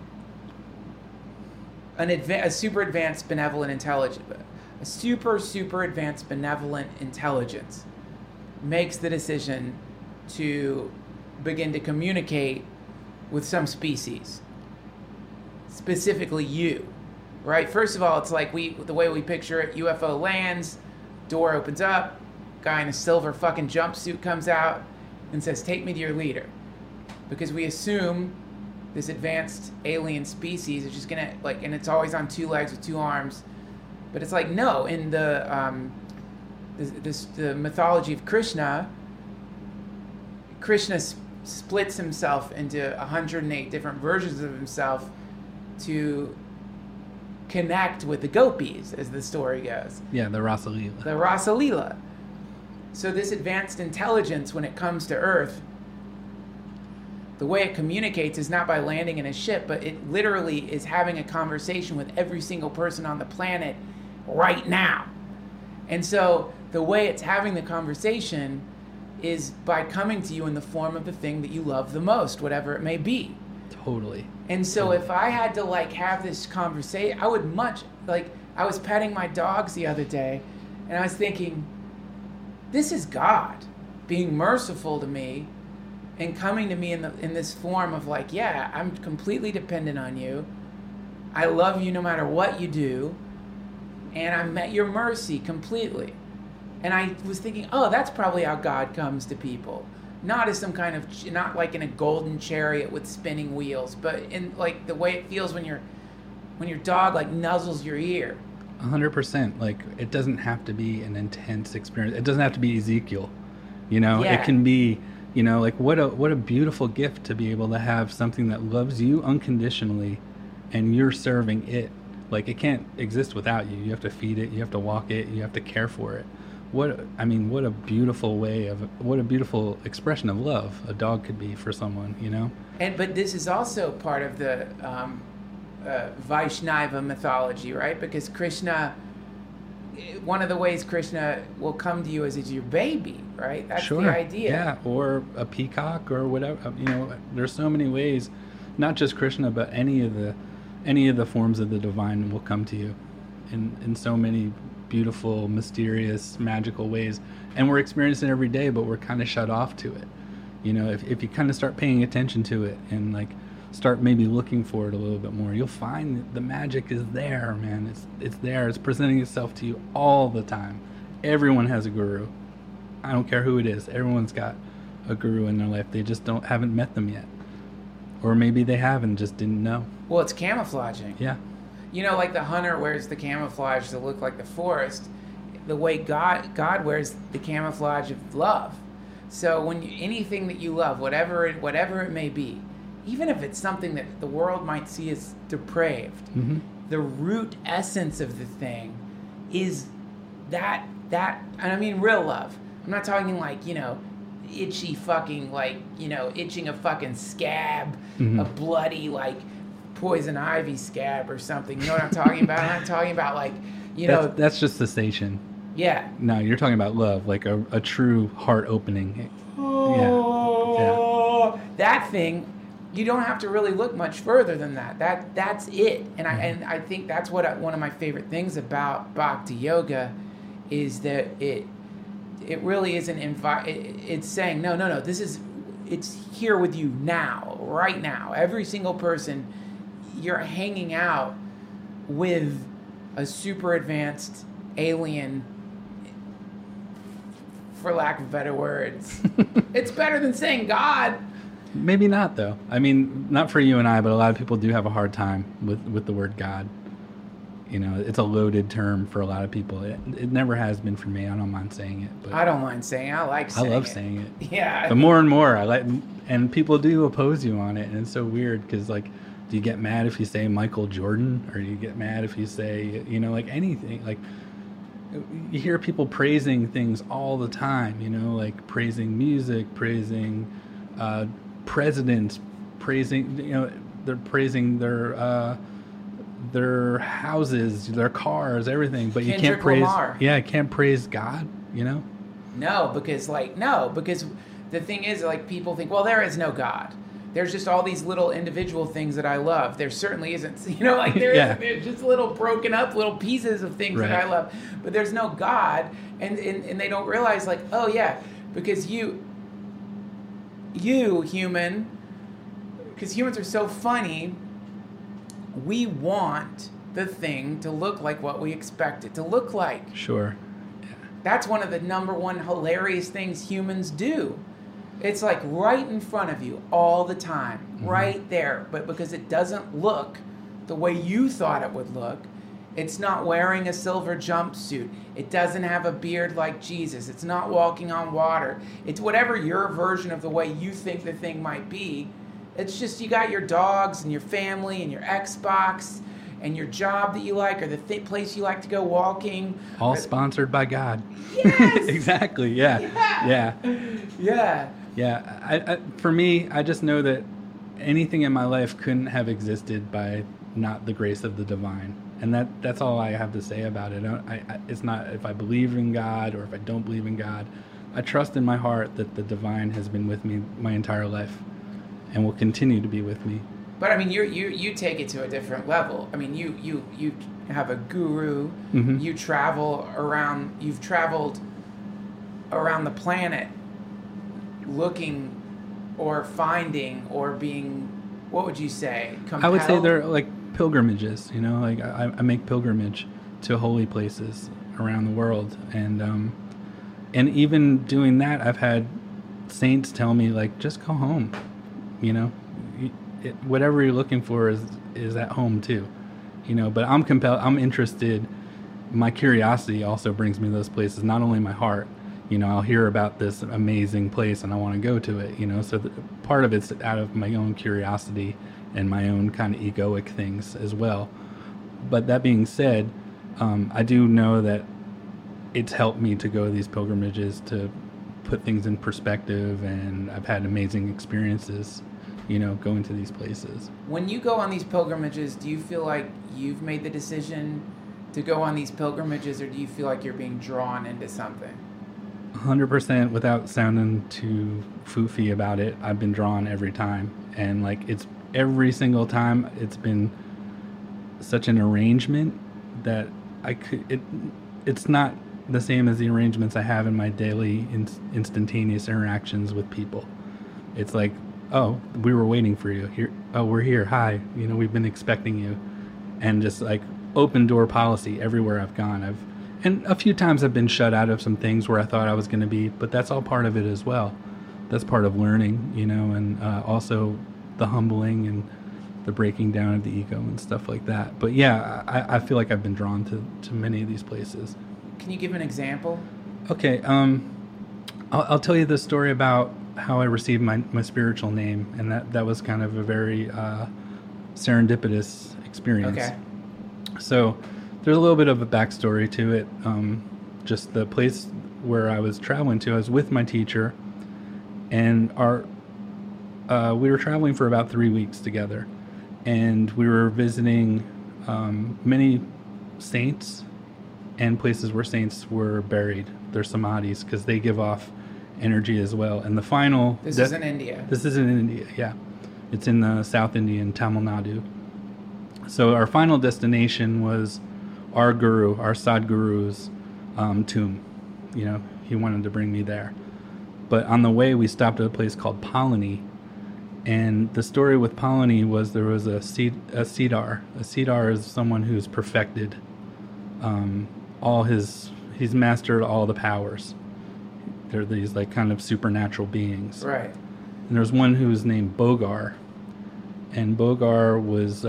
a super advanced benevolent intelligence, a super advanced benevolent intelligence makes the decision to begin to communicate with some species, specifically you, right? First of all, it's like the way we picture it, UFO lands, door opens up, guy in a silver fucking jumpsuit comes out and says, take me to your leader. Because we assume this advanced alien species is just gonna, and it's always on two legs with two arms. But it's like, no, in the mythology of Krishna splits himself into 108 different versions of himself to connect with the gopis, as the story goes. Yeah, the Rasalila. The Rasalila. So this advanced intelligence, when it comes to Earth, the way it communicates is not by landing in a ship, but it literally is having a conversation with every single person on the planet right now. And so the way it's having the conversation is by coming to you in the form of the thing that you love the most, whatever it may be. Totally. And so if I had to have this conversation, I would I was petting my dogs the other day and I was thinking, this is God being merciful to me and coming to me in this form of yeah, I'm completely dependent on you. I love you no matter what you do. And I'm at your mercy completely. And I was thinking, oh, that's probably how God comes to people. Not as some kind of, not like in a golden chariot with spinning wheels, but in the way it feels when your dog nuzzles your ear. 100%. It doesn't have to be an intense experience. It doesn't have to be Ezekiel. Yeah. It can be, what a beautiful gift to be able to have something that loves you unconditionally and you're serving it. It can't exist without you. You have to feed it. You have to walk it. You have to care for it. What a beautiful what a beautiful expression of love a dog could be for someone, But this is also part of the Vaishnava mythology, right? Because Krishna, one of the ways Krishna will come to you is as your baby, right? That's sure. The idea. Yeah, or a peacock or whatever. There's so many ways, not just Krishna, but any of the forms of the divine will come to you in so many beautiful, mysterious, magical ways. And we're experiencing it every day, but we're kind of shut off to it. If you kind of start paying attention to it and start maybe looking for it a little bit more, you'll find that the magic is there, man. It's there. It's presenting itself to you all the time. Everyone has a guru. I don't care who it is. Everyone's got a guru in their life. They just haven't met them yet. Or maybe they have and just didn't know. Well, it's camouflaging. Yeah. The hunter wears the camouflage to look like the forest. The way God wears the camouflage of love. So anything that you love, whatever it may be, even if it's something that the world might see as depraved, the root essence of the thing is that, and I mean real love. I'm not talking itchy fucking itching a fucking scab, a bloody poison ivy scab or something. You know what I'm talking about? I'm not talking about that's just cessation. Yeah. No, you're talking about love, a true heart opening. Oh, yeah. That thing You don't have to really look much further than that. That's it. And I think that's what one of my favorite things about Bhakti Yoga is that it really is it's saying no, it's here with you now, right now. Every single person, you're hanging out with a super advanced alien, for lack of better words. It's better than saying God. Maybe not, though. I mean, not for you and I, but a lot of people do have a hard time with the word God. You know, it's a loaded term for a lot of people. It never has been for me. I don't mind saying it. But I don't mind saying it. I like saying it. I love saying it. Yeah. But more and more, and people do oppose you on it. And it's so weird because, like, do you get mad if you say Michael Jordan? Or do you get mad if you say, you know, like anything? Like, you hear people praising things all the time, you know, like praising music, praising presidents, praising, you know, they're praising their houses, their cars, everything, but you Kendrick can't praise Lamar. can't praise God, you know? No, because the thing is, like, people think, well, there is no God. There's just all these little individual things that I love. There certainly isn't, you know, like there's just little broken up little pieces of things that I love, but there's no God, and they don't realize, like, oh yeah, because you human, because humans are so funny, we want the thing to look like what we expect it to look like. Sure. That's one of the number one hilarious things humans do. It's like right in front of you all the time, right there. But because it doesn't look the way you thought it would look, it's not wearing a silver jumpsuit. It doesn't have a beard like Jesus. It's not walking on water. It's whatever your version of the way you think the thing might be. It's just you got your dogs and your family and your Xbox and your job that you like, or the place you like to go walking. All sponsored by God. Yes! Exactly, yeah. I, for me, I just know that anything in my life couldn't have existed by not the grace of the divine. And that's all I have to say about it. It's not if I believe in God or if I don't believe in God. I trust in my heart that the divine has been with me my entire life and will continue to be with me. But I mean, you take it to a different level. I mean, you have a guru. Mm-hmm. You travel around. You've traveled around the planet, looking, or finding, or being. What would you say? Compelled? I would say they're like pilgrimages. You know, like I make pilgrimage to holy places around the world, and even doing that, I've had saints tell me, like, just go home. You know. Whatever you're looking for is at home too, you know. But I'm compelled. I'm interested. My curiosity also brings me to those places. Not only my heart, you know. I'll hear about this amazing place and I want to go to it, you know. So part of it's out of my own curiosity and my own kind of egoic things as well. But that being said, I do know that it's helped me to go to these pilgrimages to put things in perspective, and I've had amazing experiences, you know, going to these places. When you go on these pilgrimages, do you feel like you've made the decision to go on these pilgrimages, or do you feel like you're being drawn into something? 100%, without sounding too foofy about it, I've been drawn every time. And like, it's every single time it's been such an arrangement that it's not the same as the arrangements I have in my daily instantaneous interactions with people. It's like, oh, we were waiting for you here. Oh, we're here. Hi. You know, we've been expecting you. And just like open door policy everywhere I've gone. And a few times I've been shut out of some things where I thought I was going to be, but that's all part of it as well. That's part of learning, you know, and also the humbling and the breaking down of the ego and stuff like that. But yeah, I feel like I've been drawn to many of these places. Can you give an example? Okay. I'll tell you the story about how I received my spiritual name, and that was kind of a very serendipitous experience. Okay. So there's a little bit of a backstory to it. Just the place where I was traveling to, I was with my teacher, and we were traveling for about 3 weeks together, and we were visiting many saints and places where saints were buried, their samadhis, because they give off energy as well. And the final... This is in India. This is in India, yeah. It's in the South Indian, Tamil Nadu. So our final destination was our guru, our Sadhguru's tomb. You know, he wanted to bring me there. But on the way, we stopped at a place called Palani. And the story with Palani was there was a Siddhar. A Siddhar is someone who's perfected he's mastered all the powers. They're these like kind of supernatural beings. Right. And there's one who's named Bogar. And Bogar was,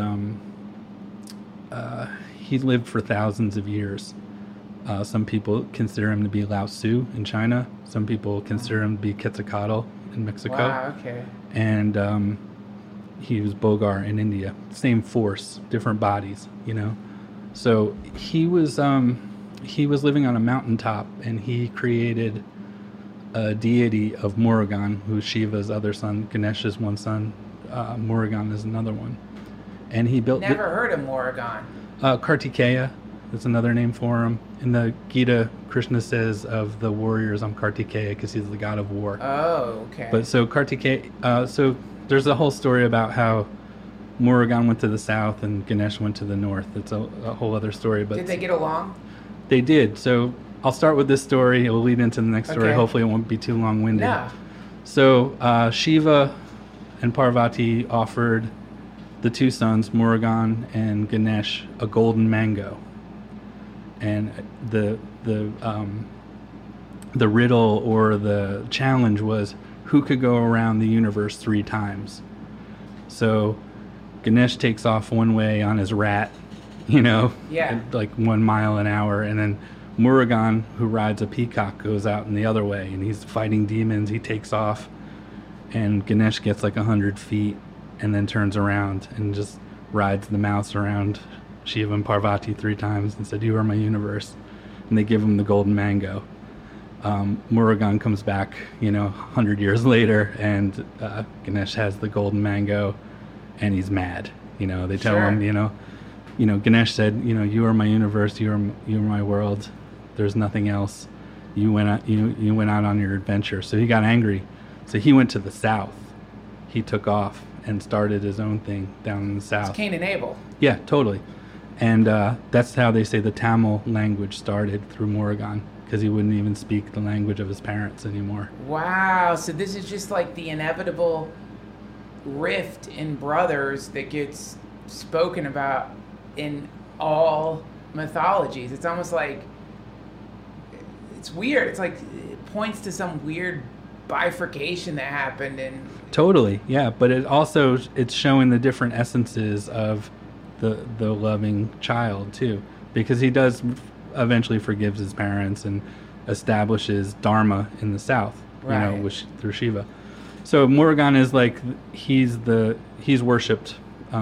he lived for thousands of years. Some people consider him to be Lao Tzu in China. Some people consider him to be Quetzalcoatl in Mexico. Wow, okay. And he was Bogar in India. Same force, different bodies, you know. So he was living on a mountaintop, and he created a deity of Murugan, who's Shiva's other son. Ganesh is one son. Murugan is another one. And he built... Never heard of Murugan. Kartikeya is another name for him. In the Gita, Krishna says of the warriors, I'm Kartikeya, because he's the god of war. Oh, okay. But so Kartikeya... so there's a whole story about how Murugan went to the south and Ganesh went to the north. It's a whole other story. But did they get along? They did. So I'll start with this story. It will lead into the next story. Okay. Hopefully it won't be too long-winded. Yeah. So Shiva and Parvati offered the two sons, Murugan and Ganesh, a golden mango. And the riddle or the challenge was who could go around the universe 3 times. So Ganesh takes off one way on his rat, you know, Yeah. at like 1 mile an hour, and then Murugan, who rides a peacock, goes out in the other way, and he's fighting demons. He takes off, and Ganesh gets like 100 feet, and then turns around and just rides the mouse around Shiva and Parvati 3 times and said, "You are my universe," and they give him the golden mango. Murugan comes back, 100 years later, and Ganesh has the golden mango, and he's mad. They tell Sure. him, Ganesh said, you are my universe, you are my world. There's nothing else. You went out on your adventure. So he got angry. So he went to the south. He took off and started his own thing down in the south. It's Cain and Abel. Yeah, totally. And that's how they say the Tamil language started, through Murugan, because he wouldn't even speak the language of his parents anymore. Wow. So this is just like the inevitable rift in brothers that gets spoken about in all mythologies. It's almost like, it's weird. It's like it points to some weird bifurcation that happened. And Totally, yeah. But it's showing the different essences of the loving child too, because he does eventually forgives his parents and establishes Dharma in the south, Right. through Shiva. So Murugan is like he's worshipped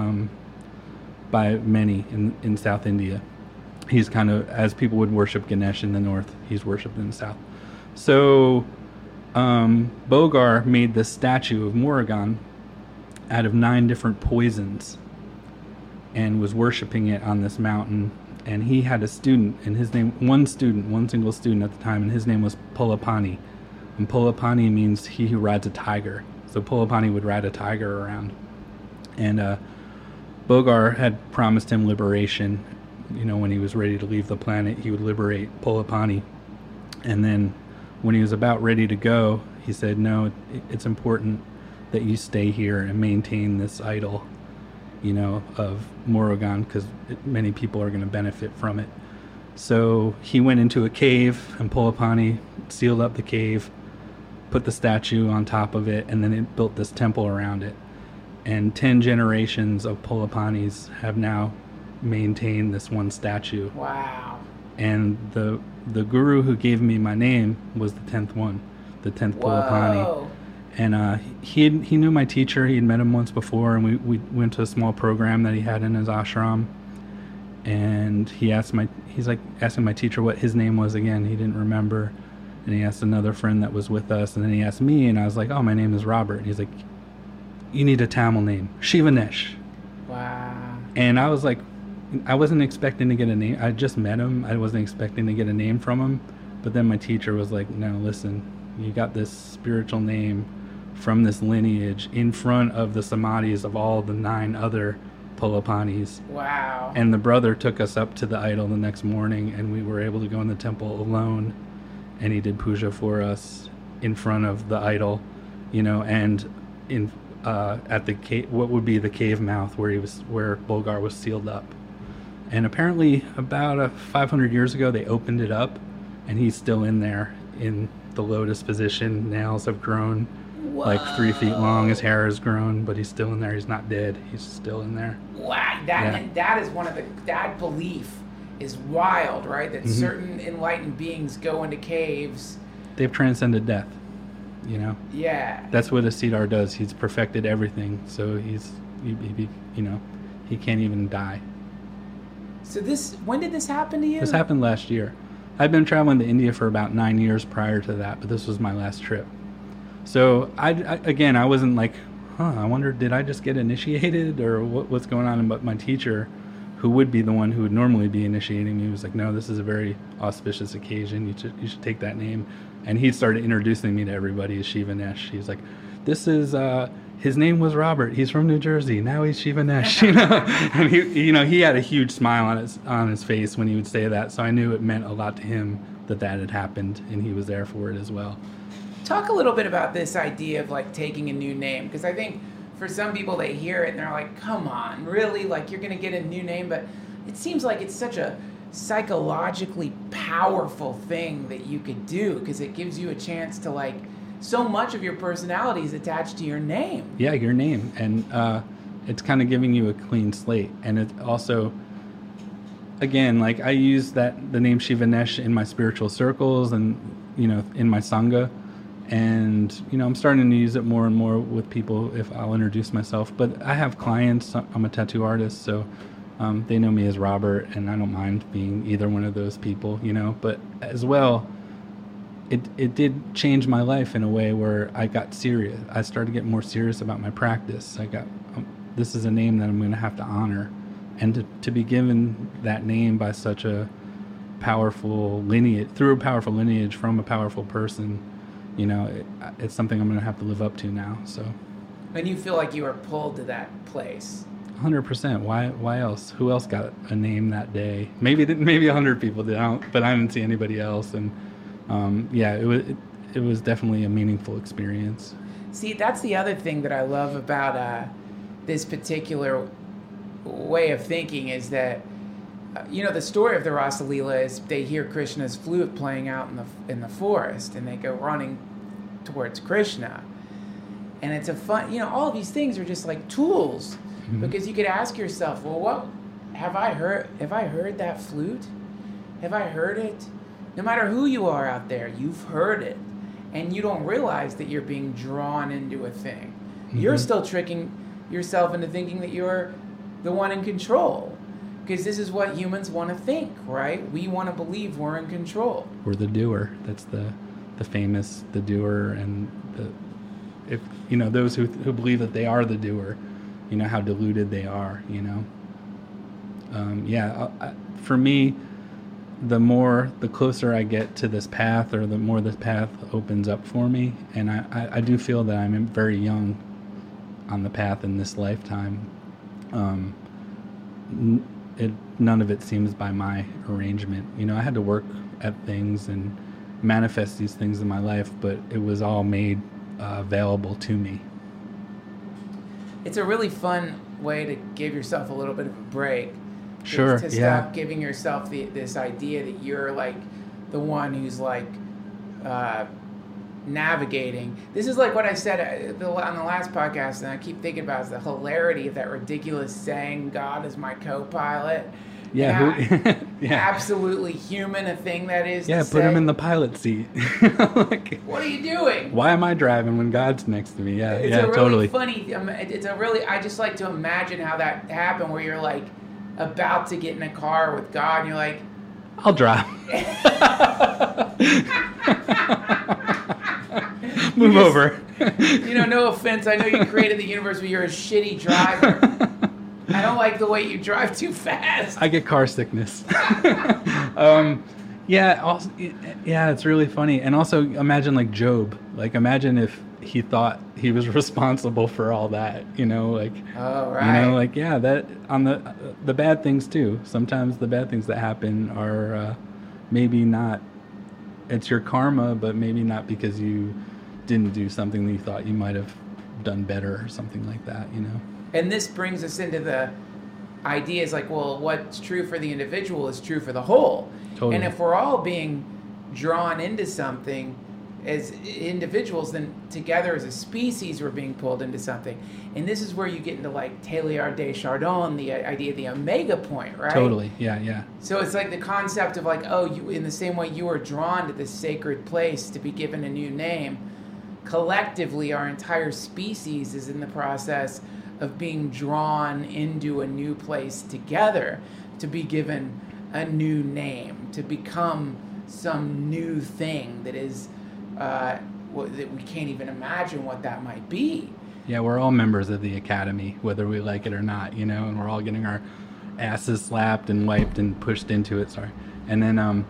by many in South India. He's kind of, as people would worship Ganesh in the north, he's worshipped in the south. So Bogar made this statue of Murugan out of 9 different poisons and was worshiping it on this mountain. And he had a student, and one single student at the time, and his name was Pulapani. And Pulapani means he who rides a tiger. So Pulapani would ride a tiger around. And Bogar had promised him liberation. When he was ready to leave the planet, he would liberate Pulapani. And then when he was about ready to go, he said, no, it's important that you stay here and maintain this idol, of Murugan, because many people are going to benefit from it. So he went into a cave, and Pulapani sealed up the cave, put the statue on top of it, and then it built this temple around it. And 10 generations of Pulapanis have now maintained this one statue. wow. And the guru who gave me my name was the 10th one, the 10th Pulapani. Whoa. And he knew my teacher. He had met him once before, and we went to a small program that he had in his ashram. And he's asking my teacher what his name was again. He didn't remember. And he asked another friend that was with us, and then he asked me, and I was like, oh, my name is Robert. And he's like, you need a Tamil name, Shivanesh. Wow. And I was like, I wasn't expecting to get a name. I just met him. I wasn't expecting to get a name from him. But then my teacher was like, no, listen, you got this spiritual name from this lineage in front of the samadhis of all the 9 other Polapanis. Wow. And the brother took us up to the idol the next morning, and we were able to go in the temple alone, and he did puja for us in front of the idol, and in at the cave, what would be the cave mouth where Bulgar was sealed up. And apparently about 500 years ago they opened it up, and he's still in there in the lotus position. Nails have grown like 3 feet long. His hair has grown, but he's still in there. He's not dead. He's still in there. Wow, that is one of that belief is wild, right? That certain enlightened beings go into caves. They've transcended death, Yeah. That's what a Siddhar does. He's perfected everything, so he can't even die. So when did this happen to you? This happened last year. I've been traveling to India for about 9 years prior to that, but this was my last trip. So I wasn't like, I wonder, did I just get initiated or what's going on? But my teacher, who would be the one who would normally be initiating me, was like, no, this is a very auspicious occasion. You should take that name. And he started introducing me to everybody as Shivanesh. He's like, this is, his name was Robert. He's from New Jersey. Now he's Shivanesh, And he had a huge smile on his face when he would say that. So I knew it meant a lot to him that had happened, and he was there for it as well. Talk a little bit about this idea of like taking a new name, because I think for some people they hear it and they're like, come on, really? Like, you're going to get a new name? But it seems like it's such a psychologically powerful thing that you could do, because it gives you a chance to, like, so much of your personality is attached to your name. Yeah, your name. And it's kind of giving you a clean slate. And it also, again, like, I use the name Shivanesh in my spiritual circles and, in my Sangha. And, I'm starting to use it more and more with people if I'll introduce myself. But I have clients. I'm a tattoo artist, so they know me as Robert, and I don't mind being either one of those people, But as well, it did change my life in a way where I got serious. I started to get more serious about my practice. This is a name that I'm going to have to honor. And to be given that name by such a powerful lineage, through a powerful lineage from a powerful person, it's something I'm going to have to live up to now. So, and you feel like you were pulled to that place. 100%. Why else? Who else got a name that day? Maybe 100 people did, but I didn't see anybody else. And it was definitely a meaningful experience. See, that's the other thing that I love about this particular way of thinking is that the story of the Rasa Leela is they hear Krishna's flute playing out in the forest, and they go running towards Krishna. And it's a fun, all of these things are just like tools, because you could ask yourself, well, what have I heard? Have I heard that flute? Have I heard it? No matter who you are out there, you've heard it, and you don't realize that you're being drawn into a thing. You're still tricking yourself into thinking that you're the one in control. Because this is what humans want to think, right? We want to believe we're in control. We're the doer. That's the famous, the doer, and those who believe that they are the doer, how deluded they are, for me, the closer I get to this path, or the more this path opens up for me, and I do feel that I'm very young on the path in this lifetime. None of it seems by my arrangement. I had to work at things and manifest these things in my life, but it was all made available to me. It's a really fun way to give yourself a little bit of a break. Sure, to stop giving yourself this idea that you're like the one who's like navigating. This is like what I said on the last podcast, and I keep thinking about is the hilarity of that ridiculous saying, God is my co-pilot. Yeah. Absolutely human a thing that is. Yeah, put him in the pilot seat. What are you doing? Why am I driving when God's next to me? Yeah, it's a really totally funny. I just like to imagine how that happened, where you're like about to get in a car with God, and you're like, I'll drive. Move over. No offense. I know you created the universe, but you're a shitty driver. I don't like the way you drive too fast. I get car sickness. Yeah, also, yeah, it's really funny. And also imagine like Job. Like imagine if he thought he was responsible for all that, like Oh, right. like yeah, that on the bad things too. Sometimes the bad things that happen are maybe not it's your karma, but maybe not because you didn't do something that you thought you might have done better or something like that, And this brings us into the ideas like, well, what's true for the individual is true for the whole. Totally. And if we're all being drawn into something as individuals, then together as a species we're being pulled into something. And this is where you get into like Teilhard de Chardin, the idea of the omega point, right? Totally. Yeah. So it's like the concept of like, oh, you, in the same way you are drawn to this sacred place to be given a new name, collectively our entire species is in the process of being drawn into a new place together to be given a new name, to become some new thing that is that we can't even imagine what that might be. Yeah, we're all members of the academy, whether we like it or not, and we're all getting our asses slapped and wiped and pushed into it. Sorry. And then,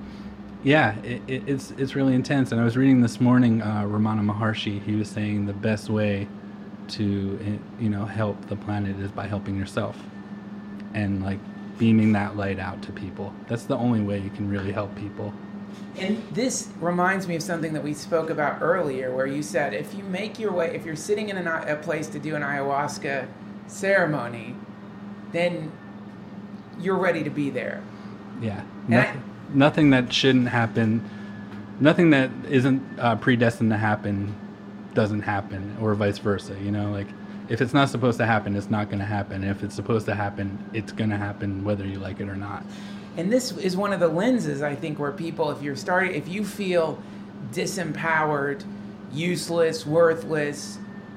it's really intense. And I was reading this morning, Ramana Maharshi. He was saying the best way to, help the planet is by helping yourself, and like beaming that light out to people. That's the only way you can really help people. And this reminds me of something that we spoke about earlier, where you said if you make your way, if you're sitting in a place to do an ayahuasca ceremony, then you're ready to be there. Yeah. Nothing that shouldn't happen, nothing that isn't predestined to happen doesn't happen, or vice versa. Like if it's not supposed to happen, it's not going to happen. If it's supposed to happen, it's going to happen whether you like it or not. And this is one of the lenses, I think, where people, if you feel disempowered, useless, worthless,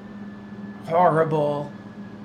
horrible,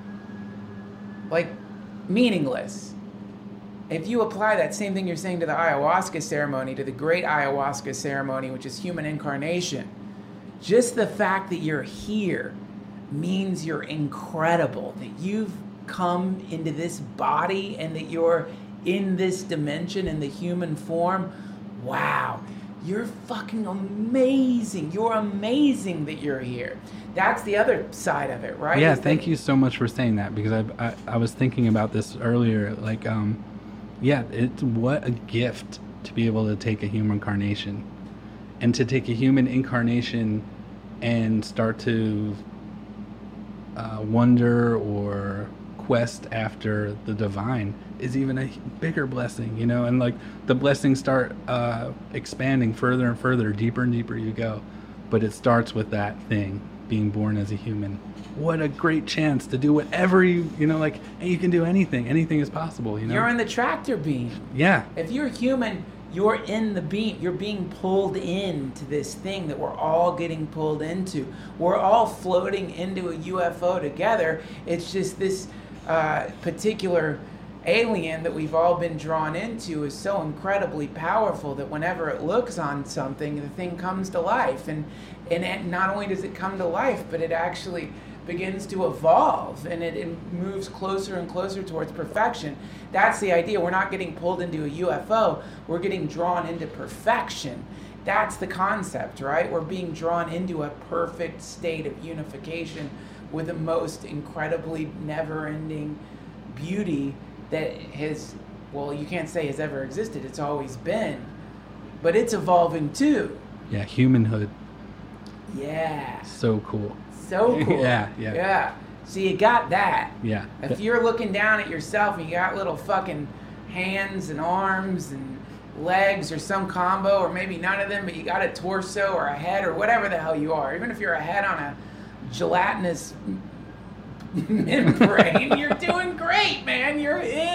like meaningless, if you apply that same thing you're saying to the ayahuasca ceremony, to the great ayahuasca ceremony, which is human incarnation, just the fact that you're here means you're incredible, that you've come into this body and that you're in this dimension in the human form. Wow, you're fucking amazing. You're amazing that you're here. That's the other side of it, right? Yeah, thank you so much for saying that, because I was thinking about this earlier. Like, it's what a gift to be able to take a human incarnation, and to take a human incarnation and start to wonder or quest after the divine is even a bigger blessing, and like the blessings start expanding further and further, deeper and deeper you go. But it starts with that thing, being born as a human. What a great chance to do whatever you can do anything. Anything is possible, You're in the tractor beam. Yeah. If you're human, you're in the beam. You're being pulled into this thing that we're all getting pulled into. We're all floating into a UFO together. It's just this particular alien that we've all been drawn into is so incredibly powerful that whenever it looks on something, the thing comes to life. And it, not only does it come to life, but it actually begins to evolve, and it moves closer and closer towards perfection. That's the idea. We're not getting pulled into a UFO. We're getting drawn into perfection. That's the concept, right? We're being drawn into a perfect state of unification with the most incredibly never-ending beauty that has, well, you can't say has ever existed. It's always been. But it's evolving too. Yeah, humanhood. Yeah. So cool. So cool. Yeah. So you got that. Yeah. If you're looking down at yourself and you got little fucking hands and arms and legs or some combo, or maybe none of them, but you got a torso or a head or whatever the hell you are, even if you're a head on a gelatinous membrane, you're doing great, man. You're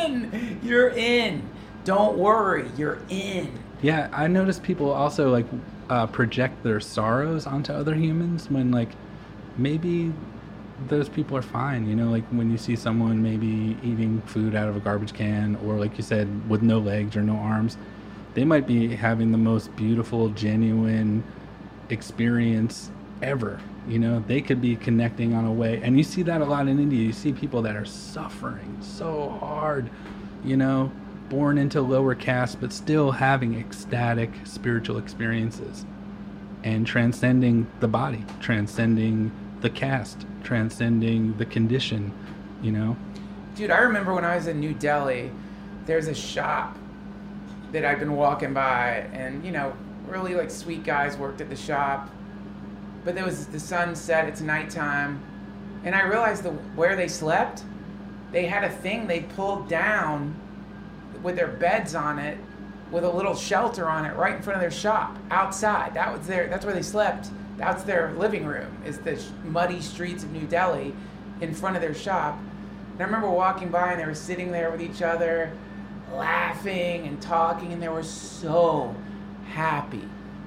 in. Don't worry, you're in. Yeah, I noticed people also like project their sorrows onto other humans when like maybe those people are fine, like when you see someone maybe eating food out of a garbage can, or like you said, with no legs or no arms, they might be having the most beautiful, genuine experience ever. They could be connecting on a way, and you see that a lot in India. You see people that are suffering so hard, born into lower caste, but still having ecstatic spiritual experiences and transcending the body, transcending the caste, transcending the condition, you know? Dude, I remember when I was in New Delhi, there's a shop that I'd been walking by, and, you know, really like sweet guys worked at the shop. But there was the sun set, it's nighttime, and I realized where they slept, they had a thing they pulled down with their beds on it, with a little shelter on it right in front of their shop, outside. That's where they slept. That's their living room, is the muddy streets of New Delhi in front of their shop. And I remember walking by and they were sitting there with each other, laughing and talking, and they were so happy.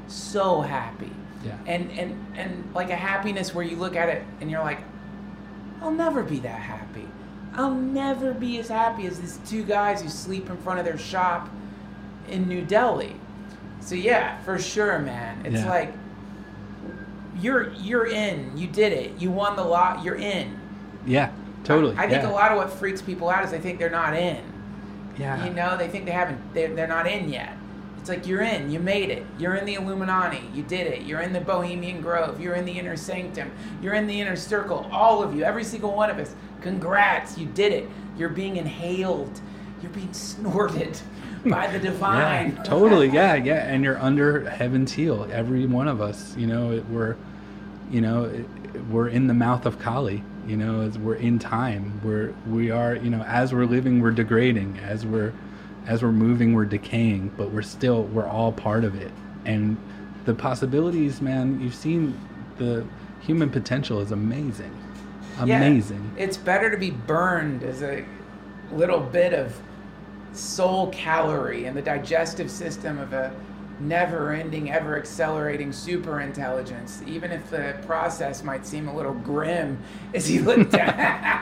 Yeah. And like a happiness where you look at it and you're like, I'll never be that happy. I'll never be as happy as these two guys who sleep in front of their shop in New Delhi. So yeah, for sure, man. It's like you're in. You did it. You won the lot. You're in. Yeah, totally. I think a lot of what freaks people out is they think they're not in. Yeah. You know, they think they're not in yet. It's like, you're in, you made it. You're in the Illuminati, you did it. You're in the Bohemian Grove, you're in the inner sanctum, you're in the inner circle, all of you, every single one of us. Congrats, you did it. You're being inhaled, you're being snorted by the divine. Yeah, totally, yeah, and you're under heaven's heel, every one of us. You know, we're in the mouth of Kali. You know, we're in time. We are, you know, as we're living, we're degrading. As we're moving, we're decaying, but we're all part of it. And the possibilities, man, you've seen the human potential is amazing. Amazing. Yeah, it's better to be burned as a little bit of soul calorie in the digestive system of a never-ending, ever-accelerating super intelligence, even if the process might seem a little grim as you look down.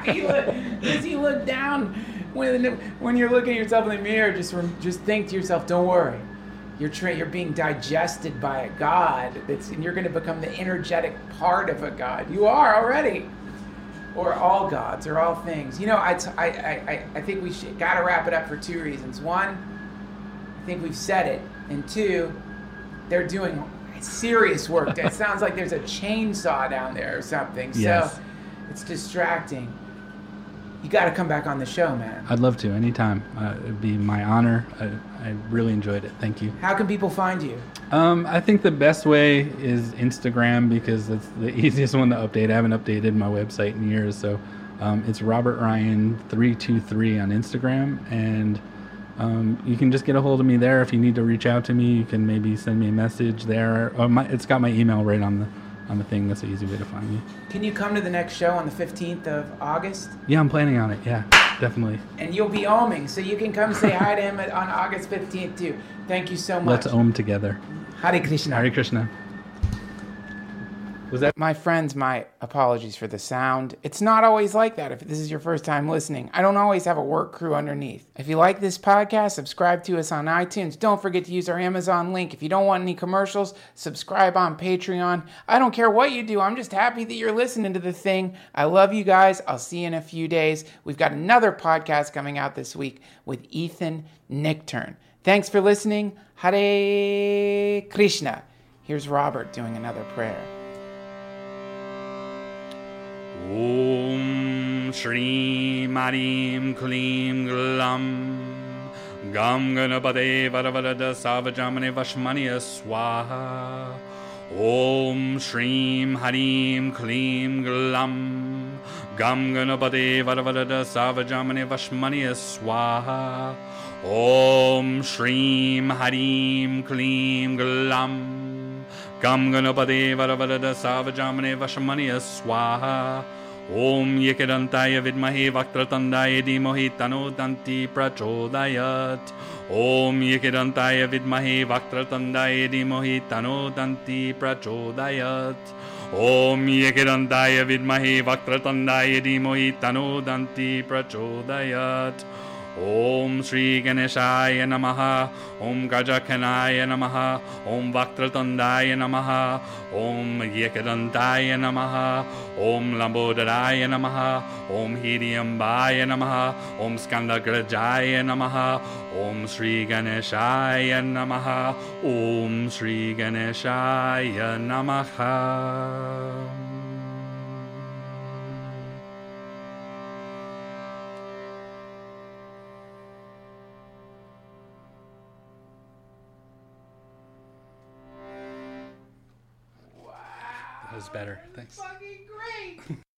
As you look down, when you're looking at yourself in the mirror, just think to yourself, don't worry. You're being digested by a God, and you're going to become the energetic part of a God. You are already. Or all gods, or all things. You know, I think we got to wrap it up for two reasons. One, I think we've said it. And two, they're doing serious work. It sounds like there's a chainsaw down there or something. Yes. So it's distracting. You got to come back on the show, man. I'd love to, anytime. It'd be my honor. I really enjoyed it. Thank you. How can people find you? I think the best way is Instagram, because it's the easiest one to update. I haven't updated my website in years, so it's Robert Ryan 323 on Instagram, and you can just get a hold of me there. If you need to reach out to me, you can maybe send me a message there. It's got my email right on the thing. That's an easy way to find me. Can you come to the next show on the 15th of August? Yeah, I'm planning on it. Yeah, definitely. And you'll be oming, so you can come say hi to him on August 15th too. Thank you so much. Let's om together. Hare Krishna. Hare Krishna. Was that? My friends, my apologies for the sound. It's not always like that if this is your first time listening. I don't always have a work crew underneath. If you like this podcast, subscribe to us on iTunes. Don't forget to use our Amazon link. If you don't want any commercials, subscribe on Patreon. I don't care what you do. I'm just happy that you're listening to the thing. I love you guys. I'll see you in a few days. We've got another podcast coming out this week with Ethan Nichtern. Thanks for listening. Hare Krishna. Here's Robert doing another prayer. Om Shri Marim Klim Glam Gam Ganapade Varavarada Savajamane Vashmaniya Swaha Om Shri Harim Klim Glam Gam Ganapade Varavarada Savajamane Vashmaniya Swaha Om Shri Harim Klim Glam Gam Ganapade Varavarada Savajamane Vashmaniya Swaha Om Yekedantaya Vidmahi Vaktratandaya Dhimohi Tano Danti Prachodayat Om Yekedantaya Vidmahi Vaktratandaya Dhimohi Tano Danti Prachodayat Om Yekedantaya Vidmahi Vaktratandaya Dhimohi Tano Danti Prachodayat Om Shri Ganeshaya Namaha. Om Gajakanaya Namaha. Om Vaktratandaya Namaha. Om Yekadantaya Namaha. Om Lambodharaya Namaha. Om Hidyambaya Namaha. Om Skandagrajaya Namaha. Om Shri Ganeshaya Namaha. Om Shri Ganeshaya Namaha. That was better. Thanks. Fucking great.